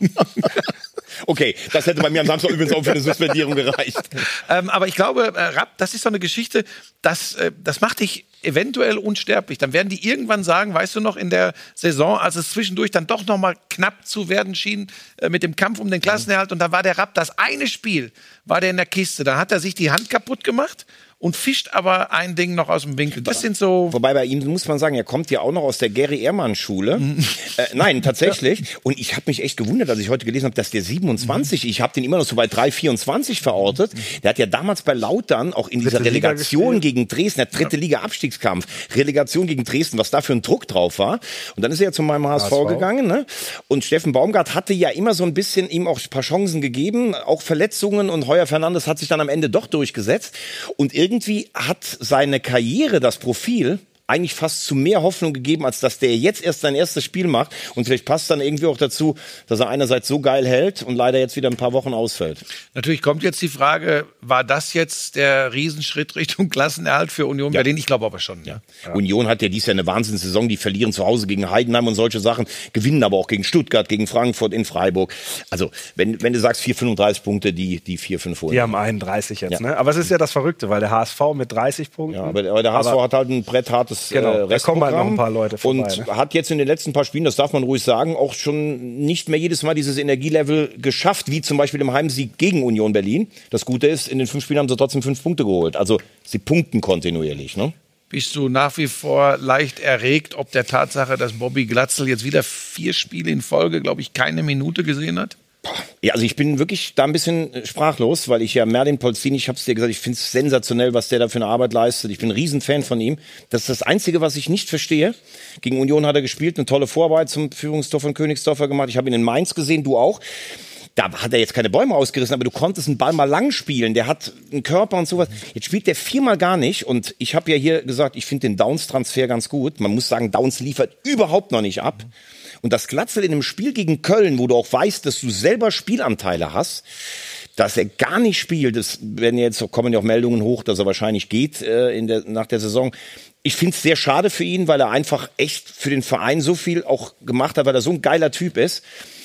Okay, das hätte bei mir am Samstag übrigens auch für eine Suspendierung gereicht. ähm, aber ich glaube, äh, Rapp, das ist so eine Geschichte, das, äh, das macht dich eventuell unsterblich. Dann werden die irgendwann sagen, weißt du noch, in der Saison, als es zwischendurch dann doch noch mal knapp zu werden schien äh, mit dem Kampf um den Klassenerhalt, und da war der Rapp, das eine Spiel war der in der Kiste, da hat er sich die Hand kaputt gemacht und fischt aber ein Ding noch aus dem Winkel. Das sind so... Wobei bei ihm muss man sagen, er kommt ja auch noch aus der Gary-Ehrmann-Schule. äh, nein, tatsächlich. Ja. Und ich habe mich echt gewundert, als ich heute gelesen habe, dass der siebenundzwanzig, mhm. ich habe den immer noch so bei drei vierundzwanzig verortet. Der hat ja damals bei Lautern auch in dieser dritte Relegation gegen Dresden, der dritte ja. Liga-Abstiegskampf, Relegation gegen Dresden, was da für ein Druck drauf war. Und dann ist er ja zu meinem H S V, H S V. gegangen. Ne? Und Steffen Baumgart hatte ja immer so ein bisschen ihm auch ein paar Chancen gegeben, auch Verletzungen, und Heuer Fernandes hat sich dann am Ende doch durchgesetzt. Und irgendwie hat seine Karriere, das Profil, eigentlich fast zu mehr Hoffnung gegeben, als dass der jetzt erst sein erstes Spiel macht. Und vielleicht passt dann irgendwie auch dazu, dass er einerseits so geil hält und leider jetzt wieder ein paar Wochen ausfällt. Natürlich kommt jetzt die Frage, war das jetzt der Riesenschritt Richtung Klassenerhalt für Union ja. Berlin? Ich glaube aber schon. Ja. Ja. Union hat ja dieses Jahr eine Wahnsinnssaison. Die verlieren zu Hause gegen Heidenheim und solche Sachen, gewinnen aber auch gegen Stuttgart, gegen Frankfurt, in Freiburg. Also, wenn, wenn du sagst vier fünfunddreißig Punkte, die, die vier fünf holen. Die haben einunddreißig jetzt, ja. ne? Aber es ist ja das Verrückte, weil der H S V mit dreißig Punkten... Ja, aber der, aber der H S V aber hat halt ein bretthartes Genau, äh, da kommen halt noch ein paar Leute vorbei. Und ne? hat jetzt in den letzten paar Spielen, das darf man ruhig sagen, auch schon nicht mehr jedes Mal dieses Energielevel geschafft, wie zum Beispiel im Heimsieg gegen Union Berlin. Das Gute ist, in den fünf Spielen haben sie trotzdem fünf Punkte geholt. Also sie punkten kontinuierlich. Ne? Bist du nach wie vor leicht erregt, ob der Tatsache, dass Bobby Glatzel jetzt wieder vier Spiele in Folge, glaube ich, keine Minute gesehen hat? Ja, also ich bin wirklich da ein bisschen sprachlos, weil ich ja Merlin Polzin, ich habe es dir gesagt, ich finde es sensationell, was der da für eine Arbeit leistet. Ich bin ein Riesenfan von ihm. Das ist das Einzige, was ich nicht verstehe. Gegen Union hat er gespielt, eine tolle Vorarbeit zum Führungstor von Königsdorfer gemacht. Ich habe ihn in Mainz gesehen, du auch. Da hat er jetzt keine Bäume ausgerissen, aber du konntest einen Ball mal lang spielen. Der hat einen Körper und sowas. Jetzt spielt der viermal gar nicht. Und ich habe ja hier gesagt, ich finde den Downs-Transfer ganz gut. Man muss sagen, Downs liefert überhaupt noch nicht ab. Und das Glatzel in einem Spiel gegen Köln, wo du auch weißt, dass du selber Spielanteile hast, dass er gar nicht spielt, das werden jetzt kommen ja auch Meldungen hoch, dass er wahrscheinlich geht äh, in der, nach der Saison. Ich finde es sehr schade für ihn, weil er einfach echt für den Verein so viel auch gemacht hat, weil er so ein geiler Typ ist.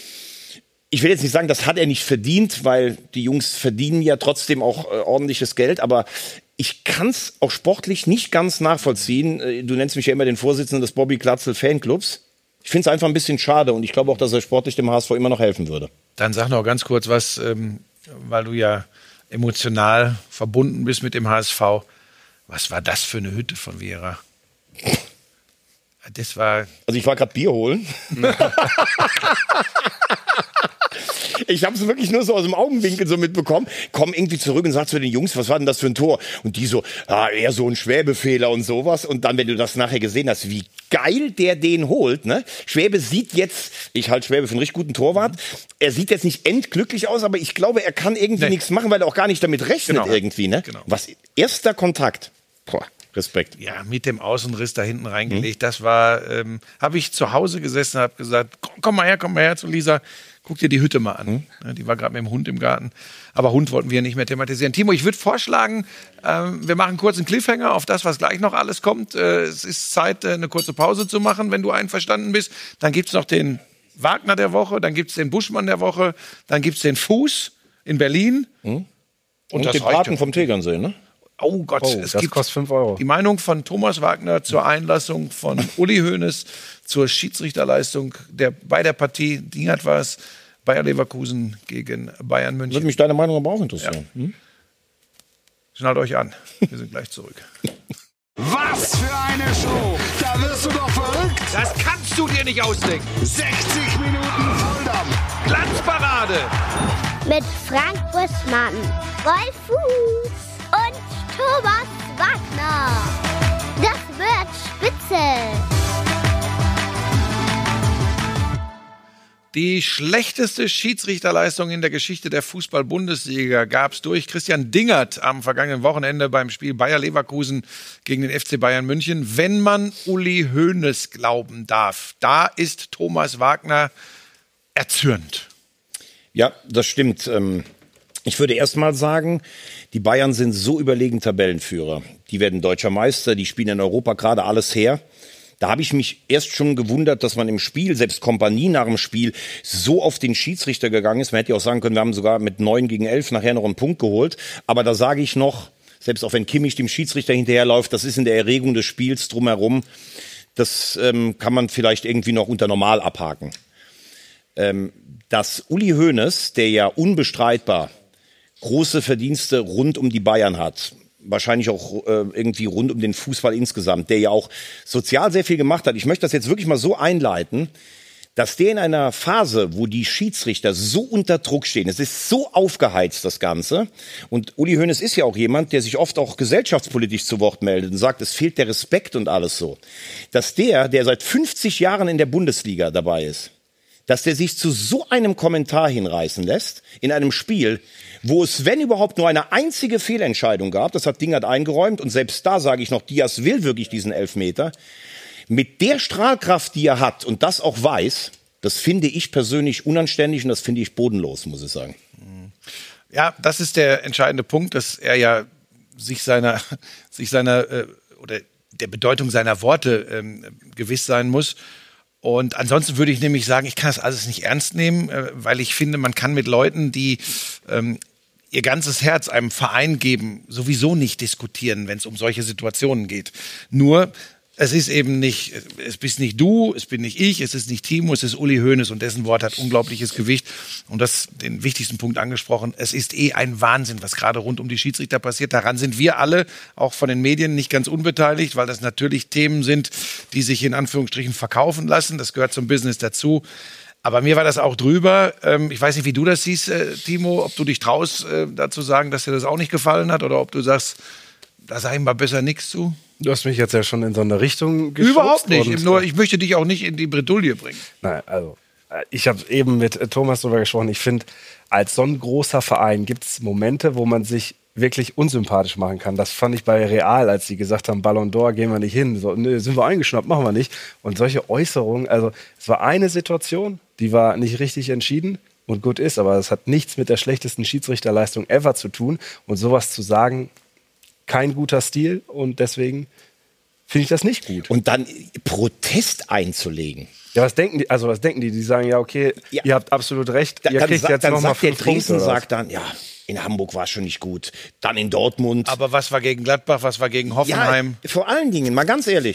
Ich will jetzt nicht sagen, das hat er nicht verdient, weil die Jungs verdienen ja trotzdem auch äh, ordentliches Geld, aber ich kann es auch sportlich nicht ganz nachvollziehen. Äh, du nennst mich ja immer den Vorsitzenden des Bobby Glatzel Fanclubs. Ich finde es einfach ein bisschen schade und ich glaube auch, dass er sportlich dem H S V immer noch helfen würde. Dann sag noch ganz kurz was, ähm, weil du ja emotional verbunden bist mit dem H S V. Was war das für eine Hütte von Vera? Das war... Also ich war gerade Bier holen. Ich habe es wirklich nur so aus dem Augenwinkel so mitbekommen. Komm irgendwie zurück und sag zu den Jungs, was war denn das für ein Tor? Und die so, ah, eher so ein Schwäbe-Fehler und sowas. Und dann, wenn du das nachher gesehen hast, wie geil der den holt, ne? Schwäbe sieht jetzt, ich halte Schwäbe für einen richtig guten Torwart, er sieht jetzt nicht endglücklich aus, aber ich glaube, er kann irgendwie Nee. nichts machen, weil er auch gar nicht damit rechnet Genau. irgendwie, ne? Genau. Was, erster Kontakt. Boah, Respekt. Ja, mit dem Außenriss da hinten reingelegt. Das war, ähm, habe ich zu Hause gesessen, habe gesagt, komm, komm mal her, komm mal her zu Lisa, guck dir die Hütte mal an. Ja, die war gerade mit dem Hund im Garten. Aber Hund wollten wir nicht mehr thematisieren. Timo, ich würde vorschlagen, ähm, wir machen kurz einen Cliffhanger auf das, was gleich noch alles kommt. Äh, es ist Zeit, äh, eine kurze Pause zu machen, wenn du einverstanden bist. Dann gibt's noch den Wagner der Woche, dann gibt's den Buschmann der Woche, dann gibt's den Fuß in Berlin. Und, Und das den reicht Braten ja. vom Tegernsee, ne? Oh Gott, Oh, es das gibt kostet fünf Euro. die Meinung von Thomas Wagner zur Einlassung von Uli Hoeneß zur Schiedsrichterleistung der, bei der Partie, Dingert war es, Bayer Leverkusen gegen Bayern Würde München. mich deine Meinung aber auch interessieren. Hm? Schnallt euch an, wir sind gleich zurück. Was für eine Show. Da wirst du doch verrückt. Das kannst du dir nicht ausdenken. sechzig Minuten Volldampf. Glanzparade. Mit Frank Buschmann, Wolf Fuß und Thomas Wagner. Das wird spitze. Die schlechteste Schiedsrichterleistung in der Geschichte der Fußball-Bundesliga gab es durch Christian Dingert am vergangenen Wochenende beim Spiel Bayer Leverkusen gegen den F C Bayern München. Wenn man Uli Hoeneß glauben darf, da ist Thomas Wagner erzürnt. Ja, das stimmt. Ähm, Ich würde erst mal sagen, die Bayern sind so überlegen Tabellenführer. Die werden deutscher Meister, die spielen in Europa gerade alles her. Da habe ich mich erst schon gewundert, dass man im Spiel, selbst Kompanie nach dem Spiel, so auf den Schiedsrichter gegangen ist. Man hätte ja auch sagen können, wir haben sogar mit neun gegen elf nachher noch einen Punkt geholt. Aber da sage ich noch, selbst auch wenn Kimmich dem Schiedsrichter hinterherläuft, das ist in der Erregung des Spiels drumherum. Das ähm, kann man vielleicht irgendwie noch unter normal abhaken. Ähm, dass Uli Hoeneß, der ja unbestreitbar große Verdienste rund um die Bayern hat, wahrscheinlich auch äh, irgendwie rund um den Fußball insgesamt, der ja auch sozial sehr viel gemacht hat. Ich möchte das jetzt wirklich mal so einleiten, dass der in einer Phase, wo die Schiedsrichter so unter Druck stehen, es ist so aufgeheizt, das Ganze. Und Uli Hoeneß ist ja auch jemand, der sich oft auch gesellschaftspolitisch zu Wort meldet und sagt, es fehlt der Respekt und alles so. Dass der, der seit fünfzig Jahren in der Bundesliga dabei ist, dass der sich zu so einem Kommentar hinreißen lässt, in einem Spiel, wo es, wenn überhaupt, nur eine einzige Fehlentscheidung gab, das hat Dingert eingeräumt, und selbst da sage ich noch, Diaz will wirklich diesen Elfmeter, mit der Strahlkraft, die er hat und das auch weiß, das finde ich persönlich unanständig und das finde ich bodenlos, muss ich sagen. Ja, das ist der entscheidende Punkt, dass er ja sich seiner, sich seiner äh, oder der Bedeutung seiner Worte ähm, gewiss sein muss. Und ansonsten würde ich nämlich sagen, ich kann das alles nicht ernst nehmen, äh, weil ich finde, man kann mit Leuten, die ähm, ihr ganzes Herz einem Verein geben, sowieso nicht diskutieren, wenn es um solche Situationen geht. Nur, es ist eben nicht, es bist nicht du, es bin nicht ich, es ist nicht Timo, es ist Uli Hoeneß und dessen Wort hat unglaubliches Gewicht. Und das, den wichtigsten Punkt angesprochen, es ist eh ein Wahnsinn, was gerade rund um die Schiedsrichter passiert. Daran sind wir alle, auch von den Medien, nicht ganz unbeteiligt, weil das natürlich Themen sind, die sich in Anführungsstrichen verkaufen lassen. Das gehört zum Business dazu. Aber mir war das auch drüber. Ich weiß nicht, wie du das siehst, Timo, ob du dich traust, dazu sagen, dass dir das auch nicht gefallen hat oder ob du sagst, da sag ich mal besser nichts zu. Du hast mich jetzt ja schon in so eine Richtung geschubst. Überhaupt nicht. und- Nur ich möchte dich auch nicht in die Bredouille bringen. Nein, also äh, ich habe eben mit äh, Thomas darüber gesprochen. Ich finde, als so ein großer Verein gibt es Momente, wo man sich wirklich unsympathisch machen kann. Das fand ich bei Real, als sie gesagt haben, Ballon d'Or gehen wir nicht hin. So, nö, sind wir eingeschnappt, machen wir nicht. Und solche Äußerungen, also es war eine Situation, die war nicht richtig entschieden und gut ist, aber es hat nichts mit der schlechtesten Schiedsrichterleistung ever zu tun. Und sowas zu sagen, kein guter Stil und deswegen finde ich das nicht gut. Und dann Protest einzulegen. Ja, was denken die? Also was denken die? Die sagen ja, okay, Ja. ihr habt absolut recht. Da, ihr dann kriegt sa- jetzt dann noch mal sagt der fünf Punkte. Dresden, oder was? sagt dann, ja, in Hamburg war es schon nicht gut. Dann in Dortmund. Aber was war gegen Gladbach, was war gegen ja, Hoffenheim? vor allen Dingen, mal ganz ehrlich,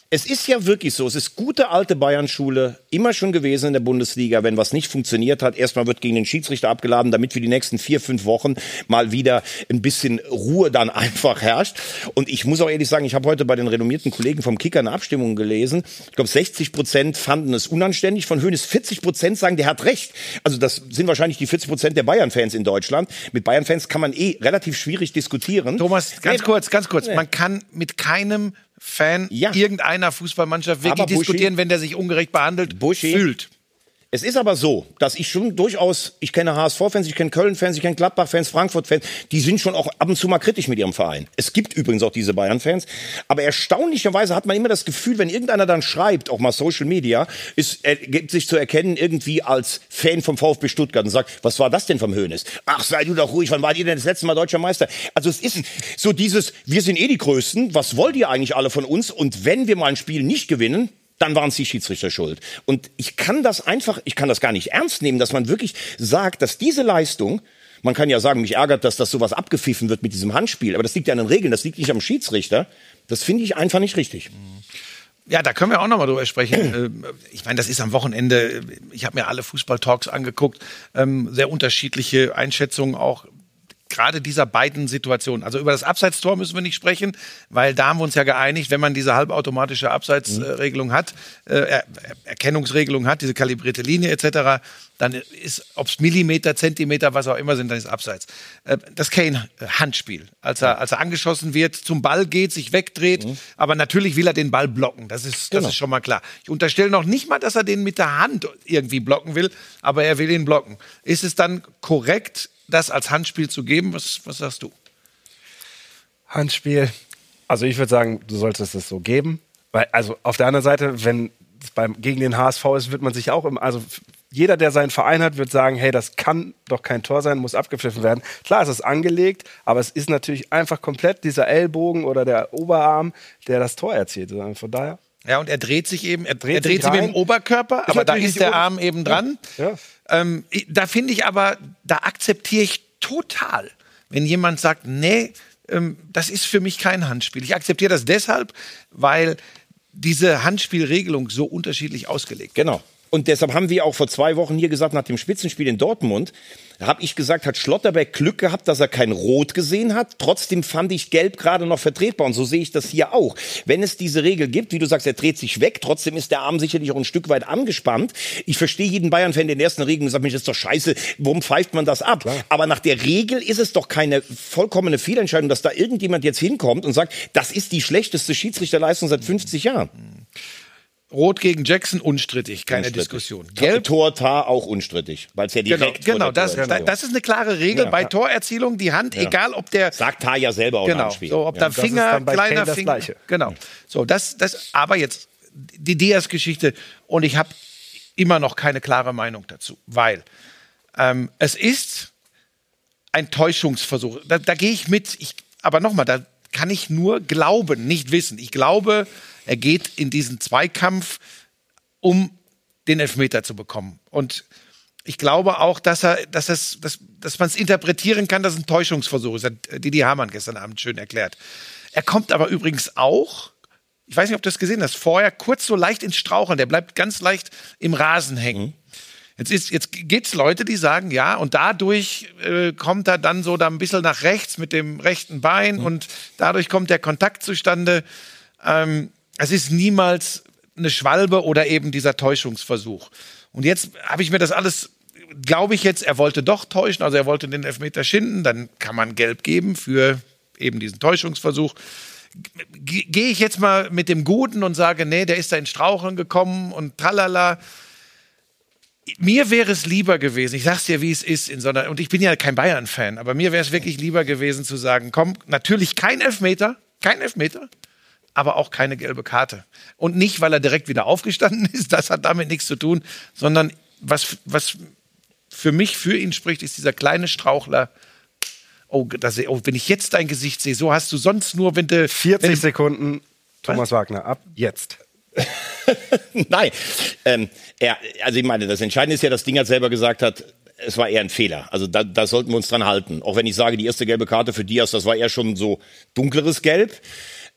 Es ist ja wirklich so, es ist gute alte Bayern-Schule, immer schon gewesen in der Bundesliga. Wenn was nicht funktioniert hat, erstmal wird gegen den Schiedsrichter abgeladen, damit für die nächsten vier, fünf Wochen mal wieder ein bisschen Ruhe dann einfach herrscht. Und ich muss auch ehrlich sagen, ich habe heute bei den renommierten Kollegen vom Kicker eine Abstimmung gelesen. Ich glaube, sechzig Prozent fanden es unanständig. Von Hoeneß vierzig Prozent sagen, der hat recht. Also das sind wahrscheinlich die vierzig Prozent der Bayern-Fans in Deutschland. Mit Bayern-Fans kann man eh relativ schwierig diskutieren. Thomas, ganz Nee, kurz, ganz kurz. Nee. Man kann mit keinem Fan Ja. irgendeiner Fußballmannschaft wirklich Aber Buschi- diskutieren, wenn der sich ungerecht behandelt Buschi- fühlt. Es ist aber so, dass ich schon durchaus, ich kenne H S V-Fans, ich kenne Köln-Fans, ich kenne Gladbach-Fans, Frankfurt-Fans, die sind schon auch ab und zu mal kritisch mit ihrem Verein. Es gibt übrigens auch diese Bayern-Fans, aber erstaunlicherweise hat man immer das Gefühl, wenn irgendeiner dann schreibt, auch mal Social Media, ist, er gibt sich zu erkennen irgendwie als Fan vom VfB Stuttgart und sagt, was war das denn vom Hoeneß? Ach, sei du doch ruhig, wann wart ihr denn das letzte Mal deutscher Meister? Also es ist so dieses, wir sind eh die Größten, was wollt ihr eigentlich alle von uns? Und wenn wir mal ein Spiel nicht gewinnen, dann waren es die Schiedsrichter schuld. Und ich kann das einfach, ich kann das gar nicht ernst nehmen, dass man wirklich sagt, dass diese Leistung, man kann ja sagen, mich ärgert, dass das sowas abgepfiffen wird mit diesem Handspiel, aber das liegt ja an den Regeln, das liegt nicht am Schiedsrichter. Das finde ich einfach nicht richtig. Ja, da können wir auch noch mal drüber sprechen. Ich meine, das ist am Wochenende, ich habe mir alle Fußball-Talks angeguckt, sehr unterschiedliche Einschätzungen auch. Gerade dieser beiden Situationen. Also über das Abseitstor müssen wir nicht sprechen, weil da haben wir uns ja geeinigt, wenn man diese halbautomatische Abseitsregelung hat, äh, er Erkennungsregelung hat, diese kalibrierte Linie et cetera, dann ist, ob es Millimeter, Zentimeter, was auch immer sind, dann ist Abseits. Äh, das Kane-Handspiel, als er, als er angeschossen wird, zum Ball geht, sich wegdreht, mhm. aber natürlich will er den Ball blocken, das ist, das Genau. ist schon mal klar. Ich unterstelle noch nicht mal, dass er den mit der Hand irgendwie blocken will, aber er will ihn blocken. Ist es dann korrekt, das als Handspiel zu geben? Was, was sagst du? Handspiel. Also ich würde sagen, du solltest es so geben. Weil, also auf der anderen Seite, wenn es beim, gegen den H S V ist, wird man sich auch im, also jeder, der seinen Verein hat, wird sagen, hey, das kann doch kein Tor sein, muss abgepfiffen werden. Klar, es ist angelegt, aber es ist natürlich einfach komplett dieser Ellbogen oder der Oberarm, der das Tor erzielt. Also von daher. Ja, und er dreht sich eben, er, Dreht er dreht sich sich mit rein. dem Oberkörper, Ist aber da natürlich ist der nicht Arm eben dran. Ja. Ähm, ich- da finde ich aber, da akzeptiere ich total, wenn jemand sagt, nee, ähm, das ist für mich kein Handspiel. Ich akzeptiere das deshalb, weil diese Handspielregelung so unterschiedlich ausgelegt ist. Genau. Und deshalb haben wir auch vor zwei Wochen hier gesagt, nach dem Spitzenspiel in Dortmund, habe ich gesagt, hat Schlotterbeck Glück gehabt, dass er kein Rot gesehen hat. Trotzdem fand ich Gelb gerade noch vertretbar. Und so sehe ich das hier auch. Wenn es diese Regel gibt, wie du sagst, er dreht sich weg, trotzdem ist der Arm sicherlich auch ein Stück weit angespannt. Ich verstehe jeden Bayern-Fan, der in der ersten Regel sagt, Mensch, das ist doch scheiße, warum pfeift man das ab? Klar. Aber nach der Regel ist es doch keine vollkommene Fehlentscheidung, dass da irgendjemand jetzt hinkommt und sagt, das ist die schlechteste Schiedsrichterleistung seit fünfzig Jahren. Rot gegen Jackson, unstrittig, keine Unstrittig. Diskussion. Gelb, Tor, Tar auch unstrittig, weil es ja Genau, direkt vor genau der das, Torerzielung. das ist eine klare Regel. Bei Torerzielung die Hand, egal ob der Sagt Tar ja selber auch genau, nach dem Spiel. so, ob Ja. da das ist Finger, dann bei kleiner Kane das Finger. Gleiche. Genau. So, das, das, aber jetzt die Diaz-Geschichte und ich habe immer noch keine klare Meinung dazu, weil ähm, es ist ein Täuschungsversuch. Da, da gehe ich mit. Ich, aber nochmal, da kann ich nur glauben, nicht wissen. Ich glaube, er geht in diesen Zweikampf, um den Elfmeter zu bekommen. Und ich glaube auch, dass er, dass es, dass, dass man es interpretieren kann, dass es ein Täuschungsversuch ist. Hat Didi Hamann gestern Abend schön erklärt. Er kommt aber übrigens auch, ich weiß nicht, ob du das gesehen hast, vorher kurz so leicht ins Straucheln. Der bleibt ganz leicht im Rasen hängen. Mhm. Jetzt, ist, jetzt gibt's Leute, die sagen, ja, und dadurch äh, kommt er dann so da ein bisschen nach rechts mit dem rechten Bein mhm. und dadurch kommt der Kontakt zustande. Ähm, es ist niemals eine Schwalbe oder eben dieser Täuschungsversuch. Und jetzt habe ich mir das alles, glaube ich jetzt, er wollte doch täuschen, also er wollte den Elfmeter schinden, dann kann man gelb geben für eben diesen Täuschungsversuch. G- Gehe ich jetzt mal mit dem Guten und sage, nee, der ist da ins Straucheln gekommen und tralala. Mir wäre es lieber gewesen, ich sag's dir, wie es ist, in so einer, und ich bin ja kein Bayern-Fan, aber mir wäre es wirklich lieber gewesen zu sagen, komm, natürlich kein Elfmeter, kein Elfmeter, aber auch keine gelbe Karte. Und nicht, weil er direkt wieder aufgestanden ist, das hat damit nichts zu tun, sondern was, was für mich für ihn spricht, ist dieser kleine Strauchler. Oh, das, oh, wenn ich jetzt dein Gesicht sehe, so hast du sonst nur, wenn du... vierzig wenn, Sekunden, Thomas Wagner, ab jetzt. Nein, ähm, er, also ich meine, das Entscheidende ist ja, dass Dingert selber gesagt hat, es war eher ein Fehler. Also da, da sollten wir uns dran halten. Auch wenn ich sage, die erste gelbe Karte für Diaz, das war eher schon so dunkleres Gelb. Ähm,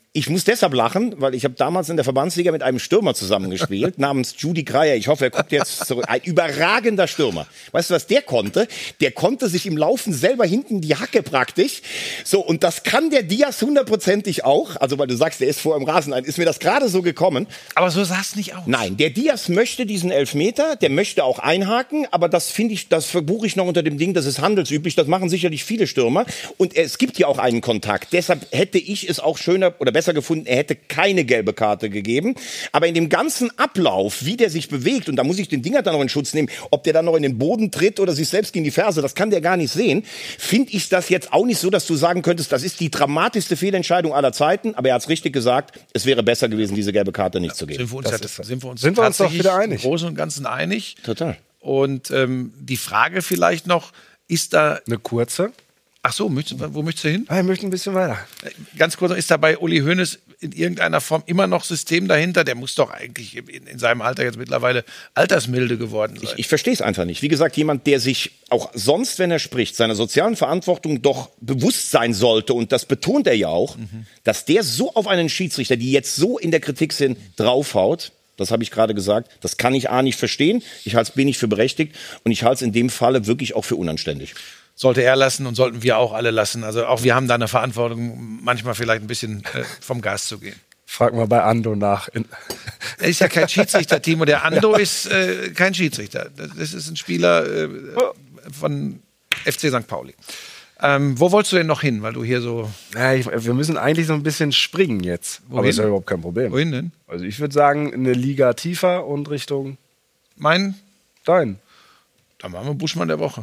Ich muss deshalb lachen, weil ich habe damals in der Verbandsliga mit einem Stürmer zusammengespielt, namens Judy Kreier. Ich hoffe, er guckt jetzt zurück. Ein überragender Stürmer. Weißt du, was der konnte? Der konnte sich im Laufen selber hinten die Hacke praktisch. So, und das kann der Diaz hundertprozentig auch. Also, weil du sagst, der ist vor im Rasen ein. Ist mir das gerade so gekommen. Aber so sah es nicht aus. Nein, der Diaz möchte diesen Elfmeter, der möchte auch einhaken, aber das finde ich, das verbuche ich noch unter dem Ding, das ist handelsüblich. Das machen sicherlich viele Stürmer. Und es gibt ja auch einen Kontakt. Deshalb hätte ich es auch schöner oder besser gefunden, er hätte keine gelbe Karte gegeben. Aber in dem ganzen Ablauf, wie der sich bewegt, und da muss ich den Dinger dann noch in Schutz nehmen, ob der dann noch in den Boden tritt oder sich selbst gegen die Ferse, das kann der gar nicht sehen, finde ich das jetzt auch nicht so, dass du sagen könntest, das ist die dramatischste Fehlentscheidung aller Zeiten. Aber er hat es richtig gesagt, es wäre besser gewesen, diese gelbe Karte nicht ja, zu geben. Sind wir uns, das ja, sind wir uns, sind wir uns doch wieder einig? Im Großen und Ganzen einig. Total. Und ähm, die Frage vielleicht noch, ist da... Eine kurze? Ach so, möchtest, wo möchtest du hin? Ich möchte ein bisschen weiter. Ganz kurz, ist da bei Uli Hoeneß in irgendeiner Form immer noch System dahinter? Der muss doch eigentlich in, in seinem Alter jetzt mittlerweile altersmilde geworden sein. Ich, ich verstehe es einfach nicht. Wie gesagt, jemand, der sich auch sonst, wenn er spricht, seiner sozialen Verantwortung doch bewusst sein sollte, und das betont er ja auch, mhm. dass der so auf einen Schiedsrichter, die jetzt so in der Kritik sind, draufhaut. Das habe ich gerade gesagt. Das kann ich A nicht verstehen. Ich halte es B nicht für berechtigt. Und ich halte es in dem Falle wirklich auch für unanständig. Sollte er lassen und sollten wir auch alle lassen. Also auch wir haben da eine Verantwortung, manchmal vielleicht ein bisschen äh, vom Gas zu gehen. Frag mal bei Ando nach. Er ist ja kein Schiedsrichter, Timo. Der Ando ja. ist äh, kein Schiedsrichter. Das ist ein Spieler äh, von F C Sankt Pauli. Ähm, wo wolltest du denn noch hin? Weil du hier so... Ja, ich, wir müssen eigentlich so ein bisschen springen jetzt. Wohin? Aber ist ja überhaupt kein Problem. Wohin denn? Also ich würde sagen, eine Liga tiefer und Richtung... Mein? Dein. Dann machen wir Buschmann der Woche.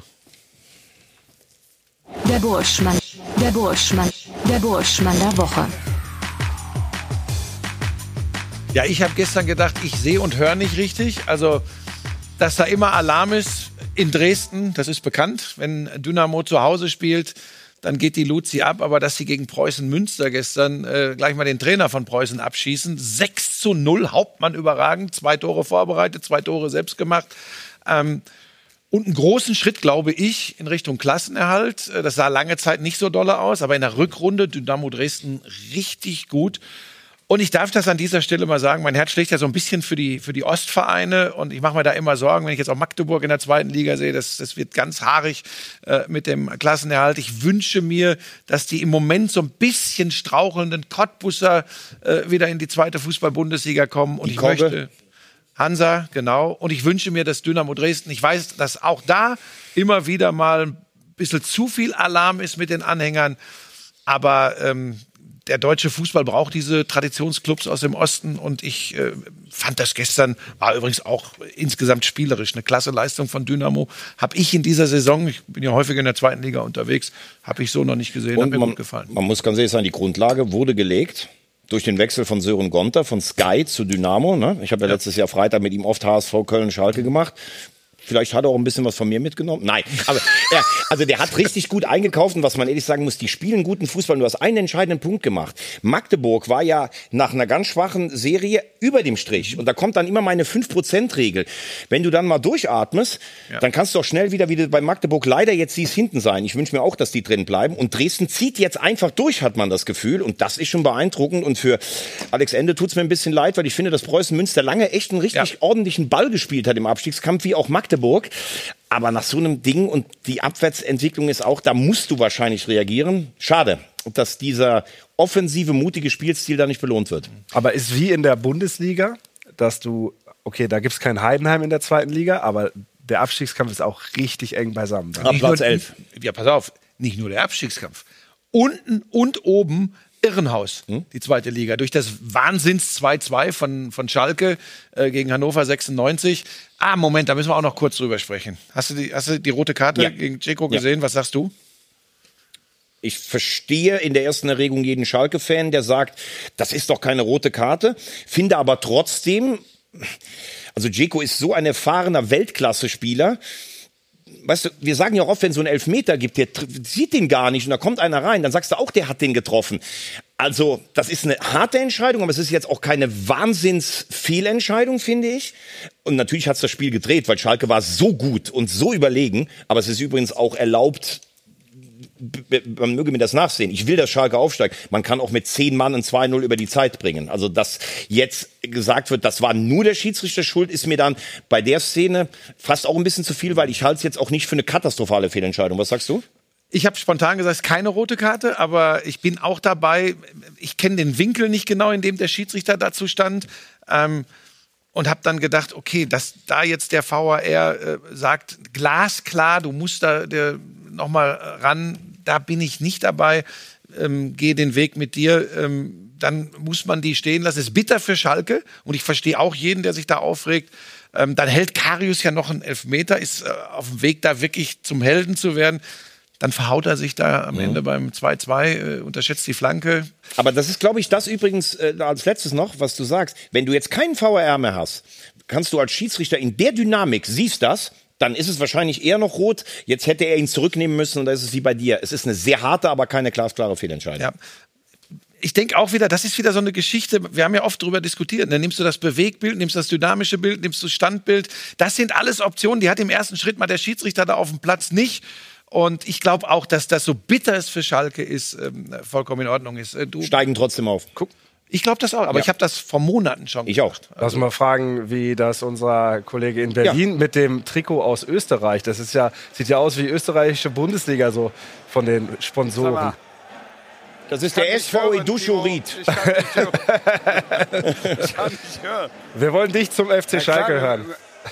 Der Burschmann, der Burschmann, der Burschmann der Woche. Ja, ich habe gestern gedacht, ich sehe und höre nicht richtig. Also, dass da immer Alarm ist in Dresden, das ist bekannt. Wenn Dynamo zu Hause spielt, dann geht die Luzi ab. Aber dass sie gegen Preußen Münster gestern äh, gleich mal den Trainer von Preußen abschießen. sechs zu null, Hauptmann überragend. Zwei Tore vorbereitet, zwei Tore selbst gemacht. Ähm, Und einen großen Schritt, glaube ich, in Richtung Klassenerhalt. Das sah lange Zeit nicht so dolle aus, aber in der Rückrunde Dynamo Dresden richtig gut. Und ich darf das an dieser Stelle mal sagen, mein Herz schlägt ja so ein bisschen für die, für die Ostvereine. Und ich mache mir da immer Sorgen, wenn ich jetzt auch Magdeburg in der zweiten Liga sehe, das, das wird ganz haarig äh, mit dem Klassenerhalt. Ich wünsche mir, dass die im Moment so ein bisschen strauchelnden Cottbusser äh, wieder in die zweite Fußball-Bundesliga kommen. Und die ich Kogge. möchte... Hansa, genau. Und ich wünsche mir, dass Dynamo Dresden, ich weiß, dass auch da immer wieder mal ein bisschen zu viel Alarm ist mit den Anhängern. Aber ähm, der deutsche Fußball braucht diese Traditionsclubs aus dem Osten. Und ich äh, fand das gestern, war übrigens auch insgesamt spielerisch eine klasse Leistung von Dynamo. Habe ich in dieser Saison, ich bin ja häufig in der zweiten Liga unterwegs, habe ich so noch nicht gesehen. Hat mir man, gut gefallen. Man muss ganz ehrlich sagen, die Grundlage wurde gelegt durch den Wechsel von Sören Gonter von Sky zu Dynamo. Ne? Ich habe ja, ja letztes Jahr Freitag mit ihm oft H S V Köln Schalke gemacht. Vielleicht hat er auch ein bisschen was von mir mitgenommen. Nein, aber ja, also der hat richtig gut eingekauft. Und was man ehrlich sagen muss, die spielen guten Fußball. Du hast einen entscheidenden Punkt gemacht. Magdeburg war ja nach einer ganz schwachen Serie über dem Strich. Und da kommt dann immer meine fünf Prozent Regel. Wenn du dann mal durchatmest, ja. dann kannst du auch schnell wieder, wie du bei Magdeburg leider jetzt siehst, hinten sein. Ich wünsche mir auch, dass die drin bleiben. Und Dresden zieht jetzt einfach durch, hat man das Gefühl. Und das ist schon beeindruckend. Und für Alex Ende tut's mir ein bisschen leid, weil ich finde, dass Preußen Münster lange echt einen richtig ja. ordentlichen Ball gespielt hat im Abstiegskampf, wie auch Magdeburg. Aber nach so einem Ding, und die Abwärtsentwicklung ist auch, da musst du wahrscheinlich reagieren. Schade, dass dieser offensive, mutige Spielstil da nicht belohnt wird. Aber ist wie in der Bundesliga, dass du, okay, da gibt's kein Heidenheim in der zweiten Liga, aber der Abstiegskampf ist auch richtig eng beisammen. Ab Platz elf. Ja, pass auf, nicht nur der Abstiegskampf. Unten und oben Irrenhaus, hm? die zweite Liga. Durch das Wahnsinns zwei zwei von, von Schalke äh, gegen Hannover sechsundneunzig. Ah, Moment, da müssen wir auch noch kurz drüber sprechen. Hast du die, hast du die rote Karte ja. gegen Dzeko gesehen? Ja. Was sagst du? Ich verstehe in der ersten Erregung jeden Schalke-Fan, der sagt, das ist doch keine rote Karte. Finde aber trotzdem, also Dzeko ist so ein erfahrener Weltklasse-Spieler. Weißt du, wir sagen ja oft, wenn es so einen Elfmeter gibt, der sieht den gar nicht und da kommt einer rein, dann sagst du auch, der hat den getroffen. Also, das ist eine harte Entscheidung, aber es ist jetzt auch keine Wahnsinns-Fehlentscheidung, finde ich. Und natürlich hat's das Spiel gedreht, weil Schalke war so gut und so überlegen, aber es ist übrigens auch erlaubt, man möge mir das nachsehen. Ich will, dass Schalke aufsteigt. Man kann auch mit zehn Mann ein zwei null über die Zeit bringen. Also, dass jetzt gesagt wird, das war nur der Schiedsrichter schuld, ist mir dann bei der Szene fast auch ein bisschen zu viel, weil ich halte es jetzt auch nicht für eine katastrophale Fehlentscheidung. Was sagst du? Ich habe spontan gesagt, es ist keine rote Karte, aber ich bin auch dabei. Ich kenne den Winkel nicht genau, in dem der Schiedsrichter dazu stand. Ähm, und habe dann gedacht, okay, dass da jetzt der V A R äh, sagt, glasklar, du musst da noch mal ran, da bin ich nicht dabei. Ähm, geh den Weg mit dir. Ähm, dann muss man die stehen lassen. Es ist bitter für Schalke. Und ich verstehe auch jeden, der sich da aufregt. Ähm, dann hält Karius ja noch einen Elfmeter, ist äh, auf dem Weg, da wirklich zum Helden zu werden. Dann verhaut er sich da am Ende beim zwei zwei, äh, unterschätzt die Flanke. Aber das ist, glaube ich, das übrigens äh, als letztes noch, was du sagst. Wenn du jetzt keinen V A R mehr hast, kannst du als Schiedsrichter in der Dynamik, siehst das, dann ist es wahrscheinlich eher noch rot. Jetzt hätte er ihn zurücknehmen müssen und da ist es wie bei dir. Es ist eine sehr harte, aber keine glasklare Fehlentscheidung. Ja. Ich denke auch wieder, das ist wieder so eine Geschichte, wir haben ja oft darüber diskutiert, dann nimmst du das Bewegtbild, nimmst das dynamische Bild, nimmst du Standbild. Das sind alles Optionen, die hat im ersten Schritt mal der Schiedsrichter da auf dem Platz nicht. Und ich glaube auch, dass das so bitter es für Schalke ist, ähm, vollkommen in Ordnung ist. Äh, du, Steigen trotzdem auf. Guck, ich glaube das auch, aber Ja. ich habe das vor Monaten schon Ich auch. gemacht. Lass mal fragen, wie das unser Kollege in Berlin Ja. mit dem Trikot aus Österreich, das ist ja, sieht ja aus wie österreichische Bundesliga so von den Sponsoren. Das ist der S V Eduschorit. Ich kann nicht hören. Ich kann nicht hören. Wir wollen dich zum F C Schalke Ja, klar, hören.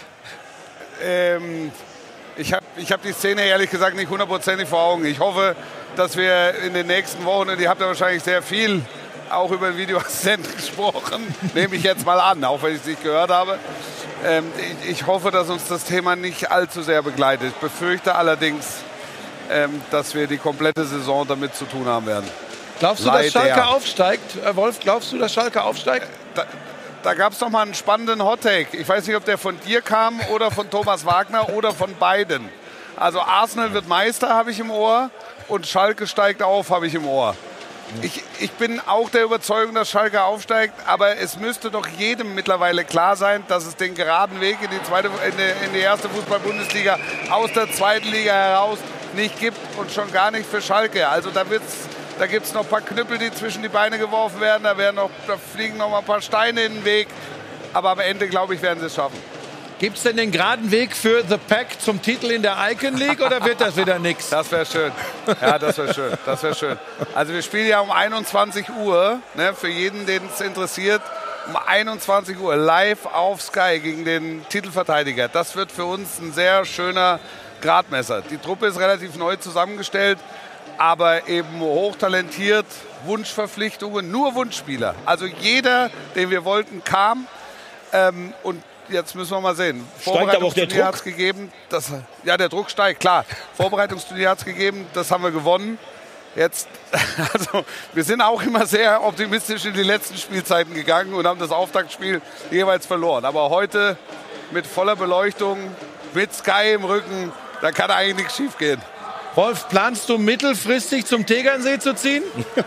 Ähm, ich habe ich hab die Szene ehrlich gesagt nicht hundertprozentig vor Augen. Ich hoffe, dass wir in den nächsten Wochen, und ihr habt ja wahrscheinlich sehr viel auch über den Videoassistenten gesprochen, nehme ich jetzt mal an, auch wenn ich es nicht gehört habe. Ähm, ich, ich hoffe, dass uns das Thema nicht allzu sehr begleitet. Ich befürchte allerdings, ähm, dass wir die komplette Saison damit zu tun haben werden. Glaubst du, dass Leider. Schalke aufsteigt? Äh, Wolf, glaubst du, dass Schalke aufsteigt? Da, da gab es noch mal einen spannenden Hottake. Ich weiß nicht, ob der von dir kam oder von Thomas Wagner oder von beiden. Also Arsenal wird Meister, habe ich im Ohr, und Schalke steigt auf, habe ich im Ohr. Ich, ich bin auch der Überzeugung, dass Schalke aufsteigt, aber es müsste doch jedem mittlerweile klar sein, dass es den geraden Weg in die, zweite, in die, in die erste Fußball-Bundesliga aus der zweiten Liga heraus nicht gibt und schon gar nicht für Schalke. Also da wird's Da gibt es noch ein paar Knüppel, die zwischen die Beine geworfen werden. Da, werden noch, da fliegen noch mal ein paar Steine in den Weg. Aber am Ende, glaube ich, werden sie es schaffen. Gibt es denn den geraden Weg für The Pack zum Titel in der Icon League oder wird das wieder nix? Das wäre schön. Ja, das wäre schön. Das wäre schön. Also wir spielen ja um einundzwanzig Uhr, ne, für jeden, den es interessiert, um einundzwanzig Uhr live auf Sky gegen den Titelverteidiger. Das wird für uns ein sehr schöner Gradmesser. Die Truppe ist relativ neu zusammengestellt, aber eben hochtalentiert, Wunschverpflichtungen, nur Wunschspieler. Also jeder, den wir wollten, kam. Ähm, und jetzt müssen wir mal sehen. Steigt aber auch der Vorbereitungsturnier Druck? hat's gegeben. Das, ja, der Druck steigt, klar. Vorbereitungsturnier hat es gegeben, das haben wir gewonnen. Jetzt, also wir sind auch immer sehr optimistisch in die letzten Spielzeiten gegangen und haben das Auftaktspiel jeweils verloren. Aber heute mit voller Beleuchtung, mit Sky im Rücken, da kann eigentlich nichts schief gehen. Wolf, planst du mittelfristig zum Tegernsee zu ziehen?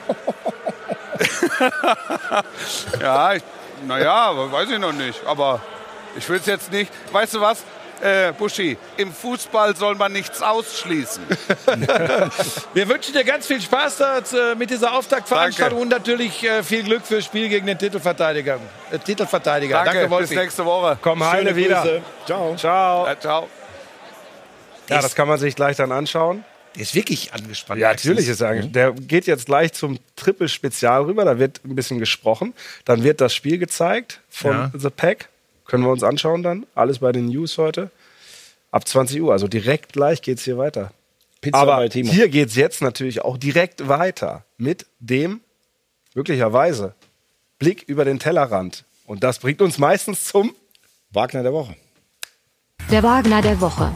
Ja, ich, naja, weiß ich noch nicht. Aber ich will es jetzt nicht. Weißt du was, äh, Buschi, im Fußball soll man nichts ausschließen. Wir wünschen dir ganz viel Spaß da, äh, mit dieser Auftaktveranstaltung und natürlich äh, viel Glück fürs Spiel gegen den Titelverteidiger. Äh, Titelverteidiger. Danke, Danke bis Wolfi. nächste Woche. Komm heile wieder. Grüße. Ciao. Ciao. Ja, ciao. Ja, das kann man sich gleich dann anschauen. Der ist wirklich angespannt. Ja, natürlich ist er Mhm. angespannt. Der geht jetzt gleich zum Triple-Spezial rüber. Da wird ein bisschen gesprochen. Dann wird das Spiel gezeigt von Ja. The Pack. Können wir uns anschauen dann. Alles bei den News heute. Ab zwanzig Uhr. Also direkt gleich geht's hier weiter. Pizza Aber bei Timo. hier geht's jetzt natürlich auch direkt weiter mit dem, möglicherweise, Blick über den Tellerrand. Und das bringt uns meistens zum Wagner der Woche. Der Wagner der Woche.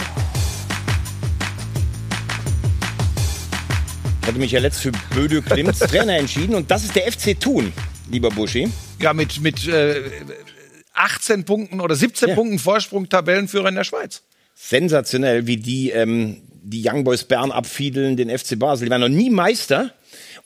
Ich hatte mich ja letzt für Böde Klimts Trainer entschieden und das ist der F C Thun, lieber Buschi. Ja, mit, mit äh, achtzehn Punkten oder siebzehn Ja. Punkten Vorsprung Tabellenführer in der Schweiz. Sensationell, wie die ähm, die Young Boys Bern abfiedeln, den F C Basel. Die waren noch nie Meister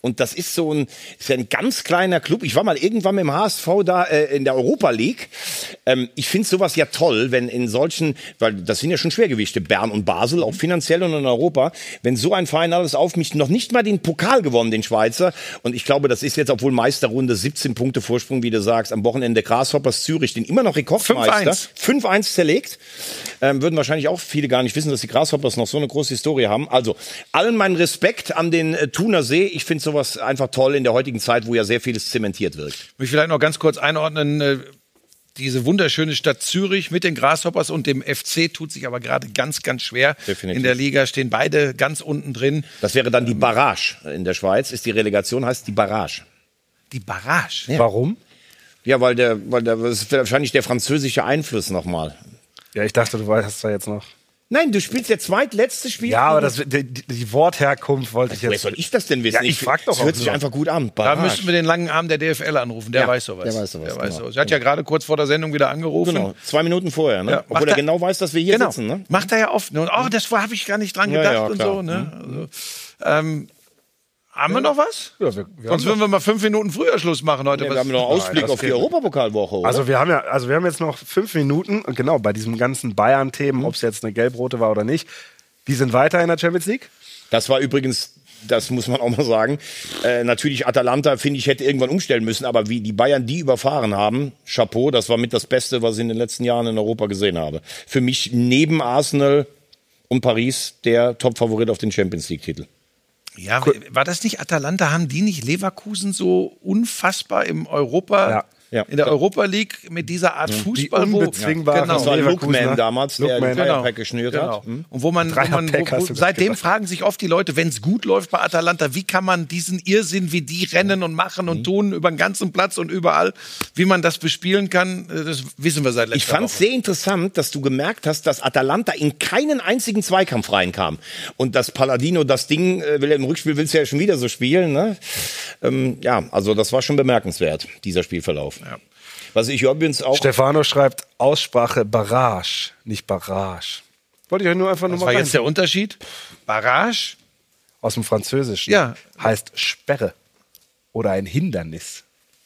Und das ist so ein, ist ja ein ganz kleiner Club. Ich war mal irgendwann mit dem H S V da äh, in der Europa League. Ähm, ich finde sowas ja toll, wenn in solchen, weil das sind ja schon Schwergewichte, Bern und Basel, auch finanziell und in Europa, wenn so ein Verein alles aufmischt, noch nicht mal den Pokal gewonnen, den Schweizer. Und ich glaube, das ist jetzt, obwohl Meisterrunde siebzehn Punkte Vorsprung, wie du sagst, am Wochenende Grasshoppers Zürich, den immer noch Rekordmeister. fünf eins zerlegt. Ähm, würden wahrscheinlich auch viele gar nicht wissen, dass die Grasshoppers noch so eine große Historie haben. Also, allen meinen Respekt an den äh, Thuner See. Ich finde sowas einfach toll in der heutigen Zeit, wo ja sehr vieles zementiert wird. Ich will vielleicht noch ganz kurz einordnen, äh, diese wunderschöne Stadt Zürich mit den Grasshoppers und dem F C tut sich aber gerade ganz, ganz schwer. Definitiv. In der Liga stehen beide ganz unten drin. Das wäre dann die Barrage in der Schweiz. Ist die Relegation, heißt die Barrage. Die Barrage? Ja. Warum? Ja, weil der, weil der, das ist wahrscheinlich der französische Einfluss nochmal. Ja, ich dachte, du weißt da jetzt noch. Nein, du spielst der zweitletzte Spiel. Ja, aber das, die, die Wortherkunft wollte ich Woher jetzt. soll ich das denn wissen? Ja, ich frag doch Das auch hört sich nur. einfach gut an. Da Barrage. müssten wir den langen Arm der D F L anrufen, der Ja, weiß sowas. der weiß sowas, Der weiß genau. sowas. Er hat ja gerade kurz vor der Sendung wieder angerufen. Genau, zwei Minuten vorher, ne? Ja, macht Obwohl er er- genau weiß, dass wir hier Genau. sitzen, ne? Macht er ja oft. Ne? Und oh, das habe ich gar nicht dran Ja, gedacht ja, und klar. so. Ne? Also, ähm, haben wir noch was? Ja, wir, wir Sonst haben würden wir mal fünf Minuten früher Schluss machen heute. Ja, Was- wir haben noch einen Ausblick das auf die geht nicht. Europapokalwoche, oder? Also wir haben ja, also wir haben jetzt noch fünf Minuten und genau bei diesem ganzen Bayern-Themen, ob es jetzt eine gelb-rote war oder nicht, die sind weiter in der Champions League. Das war übrigens, das muss man auch mal sagen, äh, natürlich Atalanta, finde ich, hätte irgendwann umstellen müssen, aber wie die Bayern die überfahren haben, Chapeau, das war mit das Beste, was ich in den letzten Jahren in Europa gesehen habe. Für mich neben Arsenal und Paris der Top-Favorit auf den Champions League-Titel. Ja, war das nicht Atalanta? Haben die nicht Leverkusen so unfassbar im Europa, Ja. Ja. in der Europa League mit dieser Art Fußball, wo unbezwingbare genau. Das war Leverkusener. Lookman damals, der Lookman. den Dreierpack geschnürt Genau. hat. Hm? Und wo man, wo man wo, Dreierpack hast wo, du seitdem gesagt. fragen sich oft die Leute, wenn es gut läuft bei Atalanta, wie kann man diesen Irrsinn, wie die rennen und machen und tun über den ganzen Platz und überall, wie man das bespielen kann, das wissen wir seit letzter Ich fand es Woche. sehr interessant, dass du gemerkt hast, dass Atalanta in keinen einzigen Zweikampf reinkam. Und dass Palladino das Ding, äh, will er im Rückspiel willst du ja schon wieder so spielen. Ne? Ähm, ja, also das war schon bemerkenswert, dieser Spielverlauf. Ja. Was ich übrigens auch... Stefano schreibt Aussprache Barrage, nicht Barrage. Wollte ich euch nur einfach nur Was mal war rein. jetzt der Unterschied? Barrage? Aus dem Französischen. Ja. Heißt Sperre oder ein Hindernis.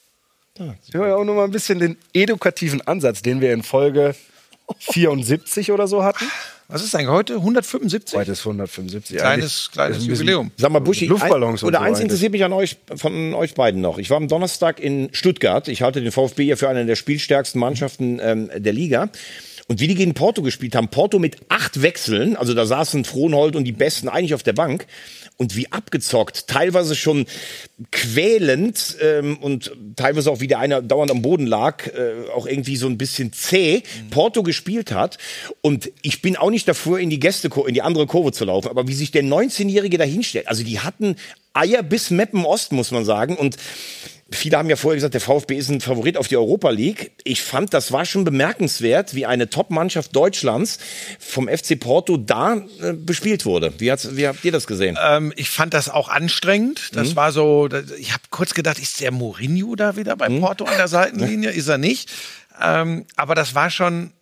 Ich höre ja auch nur mal ein bisschen den edukativen Ansatz, den wir in Folge vierundsiebzig oder so hatten. Was ist eigentlich heute? hundertfünfundsiebzig? Heute ist hundertfünfundsiebzig. Kleines, Eigentlich kleines ist ein bisschen- Jubiläum. Sag mal, Buschi, Luftballons ein, und oder so eins eigentlich. interessiert mich an euch, von euch beiden noch. Ich war am Donnerstag in Stuttgart. Ich halte den VfB ja für eine der spielstärksten Mannschaften ähm, der Liga. Und wie die gegen Porto gespielt haben, Porto mit acht Wechseln, also da saßen Frohnhold und die Besten eigentlich auf der Bank. Und wie abgezockt, teilweise schon quälend ähm, und teilweise auch wie der eine dauernd am Boden lag, äh, auch irgendwie so ein bisschen zäh, Porto gespielt hat. Und ich bin auch nicht dafür, in die Gäste, in die andere Kurve zu laufen, aber wie sich der neunzehnjährige da hinstellt, also die hatten Eier bis Meppen Ost, muss man sagen. Und viele haben ja vorher gesagt, der VfB ist ein Favorit auf die Europa League. Ich fand, das war schon bemerkenswert, wie eine Top-Mannschaft Deutschlands vom F C Porto da äh, bespielt wurde. Wie, hat's, wie habt ihr das gesehen? Ähm, ich fand das auch anstrengend. Das war so, das- ich habe kurz gedacht, ist der Mourinho da wieder bei Porto an der Seitenlinie? Ist er nicht. Ähm, aber das war schon,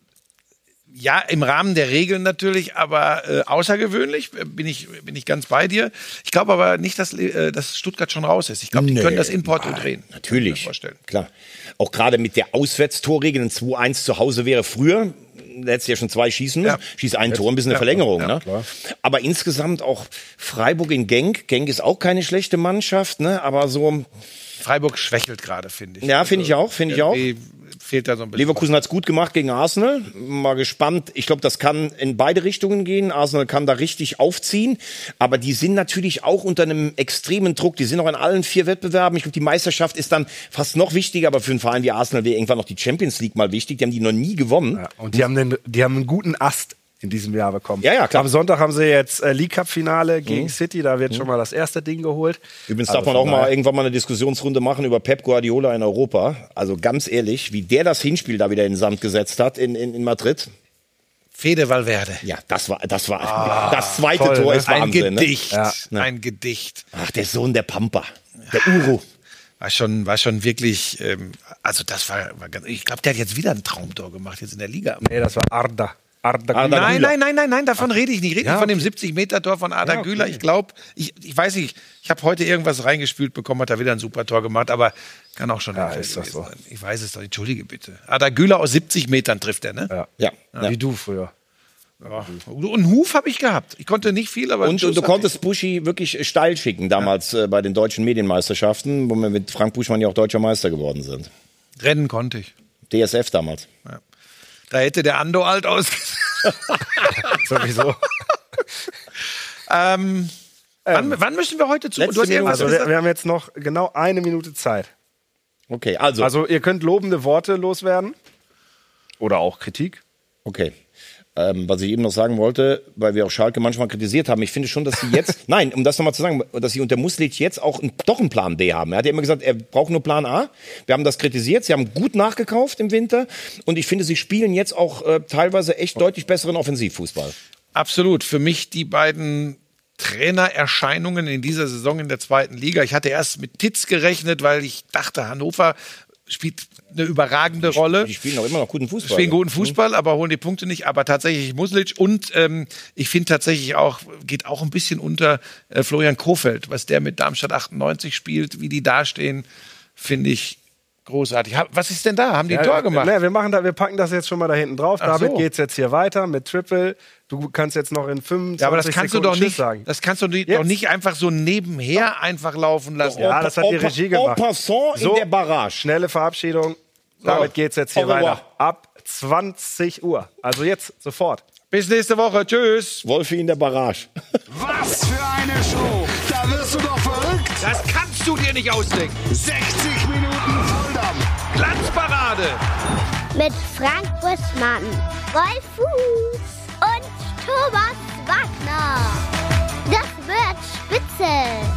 ja, im Rahmen der Regeln natürlich, aber äh, außergewöhnlich, äh, bin ich, bin ich ganz bei dir. Ich glaube aber nicht, dass, äh, dass Stuttgart schon raus ist. Ich glaube, die Nee. können das in Porto Nein, drehen. Kann ich mir Natürlich, vorstellen. klar. Auch gerade mit der Auswärtstorregel, ein zwei eins zu Hause wäre früher, da hättest du ja schon zwei schießen müssen. Ja. Schieß ein Tor, ein bisschen eine Ja, Verlängerung. ja, ne? klar. Aber insgesamt auch Freiburg in Genk. Genk ist auch keine schlechte Mannschaft, ne? Aber so, Freiburg schwächelt gerade, finde ich. ja, finde ich auch, finde ich auch. Irgendwie fehlt da so ein bisschen. Leverkusen hat's gut gemacht gegen Arsenal. Mal gespannt. Ich glaube, das kann in beide Richtungen gehen. Arsenal kann da richtig aufziehen. Aber die sind natürlich auch unter einem extremen Druck. Die sind noch in allen vier Wettbewerben. Ich glaube, die Meisterschaft ist dann fast noch wichtiger. Aber für einen Verein wie Arsenal wäre irgendwann noch die Champions League mal wichtig. Die haben die noch nie gewonnen. Ja, und die haben, den, die haben einen guten Ast in diesem Jahr bekommen. Ja, ja, klar. Am Sonntag haben sie jetzt äh, League Cup Finale gegen City, da wird schon mal das erste Ding geholt. Übrigens Also darf man von auch mal daher- irgendwann mal eine Diskussionsrunde machen über Pep Guardiola in Europa. Also ganz ehrlich, wie der das Hinspiel da wieder in den Sand gesetzt hat in, in, in Madrid. Fede Valverde. Ja, das war, das war, das zweite toll, Tor ne? ist Ein Wahnsinn. Ne? Gedicht. Ja. Ein Gedicht. Ach, der Sohn der Pampa. Der Uru. War schon, war schon wirklich, ähm, also das war, war ganz, ich glaube, der hat jetzt wieder ein Traumtor gemacht, jetzt in der Liga. Nee, das war Arda. Arda Arda Güler. Nein, Güler. nein, nein, nein, nein, davon rede ich nicht. Ich rede Ja, nicht von dem okay. siebzig-Meter-Tor von Arda Ja, okay. Güler. Ich glaube, ich, ich weiß nicht, ich habe heute irgendwas reingespült bekommen, hat er wieder ein super Tor gemacht, aber kann auch schon Ja, ein Feld ist das gewesen so. sein. Ich weiß es doch, entschuldige bitte. Arda Güler aus siebzig Metern trifft er, ne? Ja. Ja. ja. Wie du früher. Ja. Und einen Huf habe ich gehabt. Ich konnte nicht viel, aber einen Und, Schuss und du hatte konntest Buschi wirklich steil schicken, damals äh, bei den deutschen Medienmeisterschaften, wo wir mit Frank Buschmann ja auch deutscher Meister geworden sind. ich. Rennen konnte ich. D S F damals. Da hätte der Ando alt ausgesehen. Sowieso. ähm, wann, wann müssen wir heute zu? letzte Du hast irgendwas Also wir, gesagt. wir haben jetzt noch genau eine Minute Zeit. Okay, also. Also ihr könnt lobende Worte loswerden. Oder auch Kritik. Okay. Ähm, was ich eben noch sagen wollte, weil wir auch Schalke manchmal kritisiert haben, ich finde schon, dass sie jetzt, nein, um das nochmal zu sagen, dass sie unter Muslic jetzt auch ein, doch einen Plan D haben. Er hat ja immer gesagt, er braucht nur Plan A. Wir haben das kritisiert, sie haben gut nachgekauft im Winter und ich finde, sie spielen jetzt auch äh, teilweise echt deutlich besseren Offensivfußball. Absolut. Für mich die beiden Trainererscheinungen in dieser Saison in der zweiten Liga. Ich hatte erst mit Titz gerechnet, weil ich dachte, Hannover spielt eine überragende Rolle. Die spielen auch immer noch guten Fußball. Spielen guten Fußball, aber holen die Punkte nicht. Aber tatsächlich Muslic und ähm, ich finde tatsächlich auch, geht auch ein bisschen unter äh, Florian Kohfeldt, was der mit Darmstadt achtundneunzig spielt, wie die dastehen, finde ich großartig. Ha- Was ist denn da? Haben die ein Tor gemacht? Ne, wir, machen da, wir packen das jetzt schon mal da hinten drauf. Ach Damit so. geht's jetzt hier weiter mit Triple. Du kannst jetzt noch in fünfundzwanzig Ja, aber das kannst du Sekunden doch Tschüss nicht, sagen. das kannst du nicht, Jetzt. doch nicht einfach so nebenher einfach laufen lassen. Ja, das hat die En- Regie en gemacht. passant in So. der Barrage. Schnelle Verabschiedung. Damit geht's jetzt hier Au revoir. weiter. Ab zwanzig Uhr. Also jetzt, sofort. Bis nächste Woche. Tschüss. Wolfi in der Barrage. Was für eine Show. Da wirst du doch verrückt. Das kannst du dir nicht ausdenken. sechzig Minuten Volldampf. Glanzparade. Mit Frank Buschmann, Wolf Fuß und Thomas Wagner. Das wird spitze.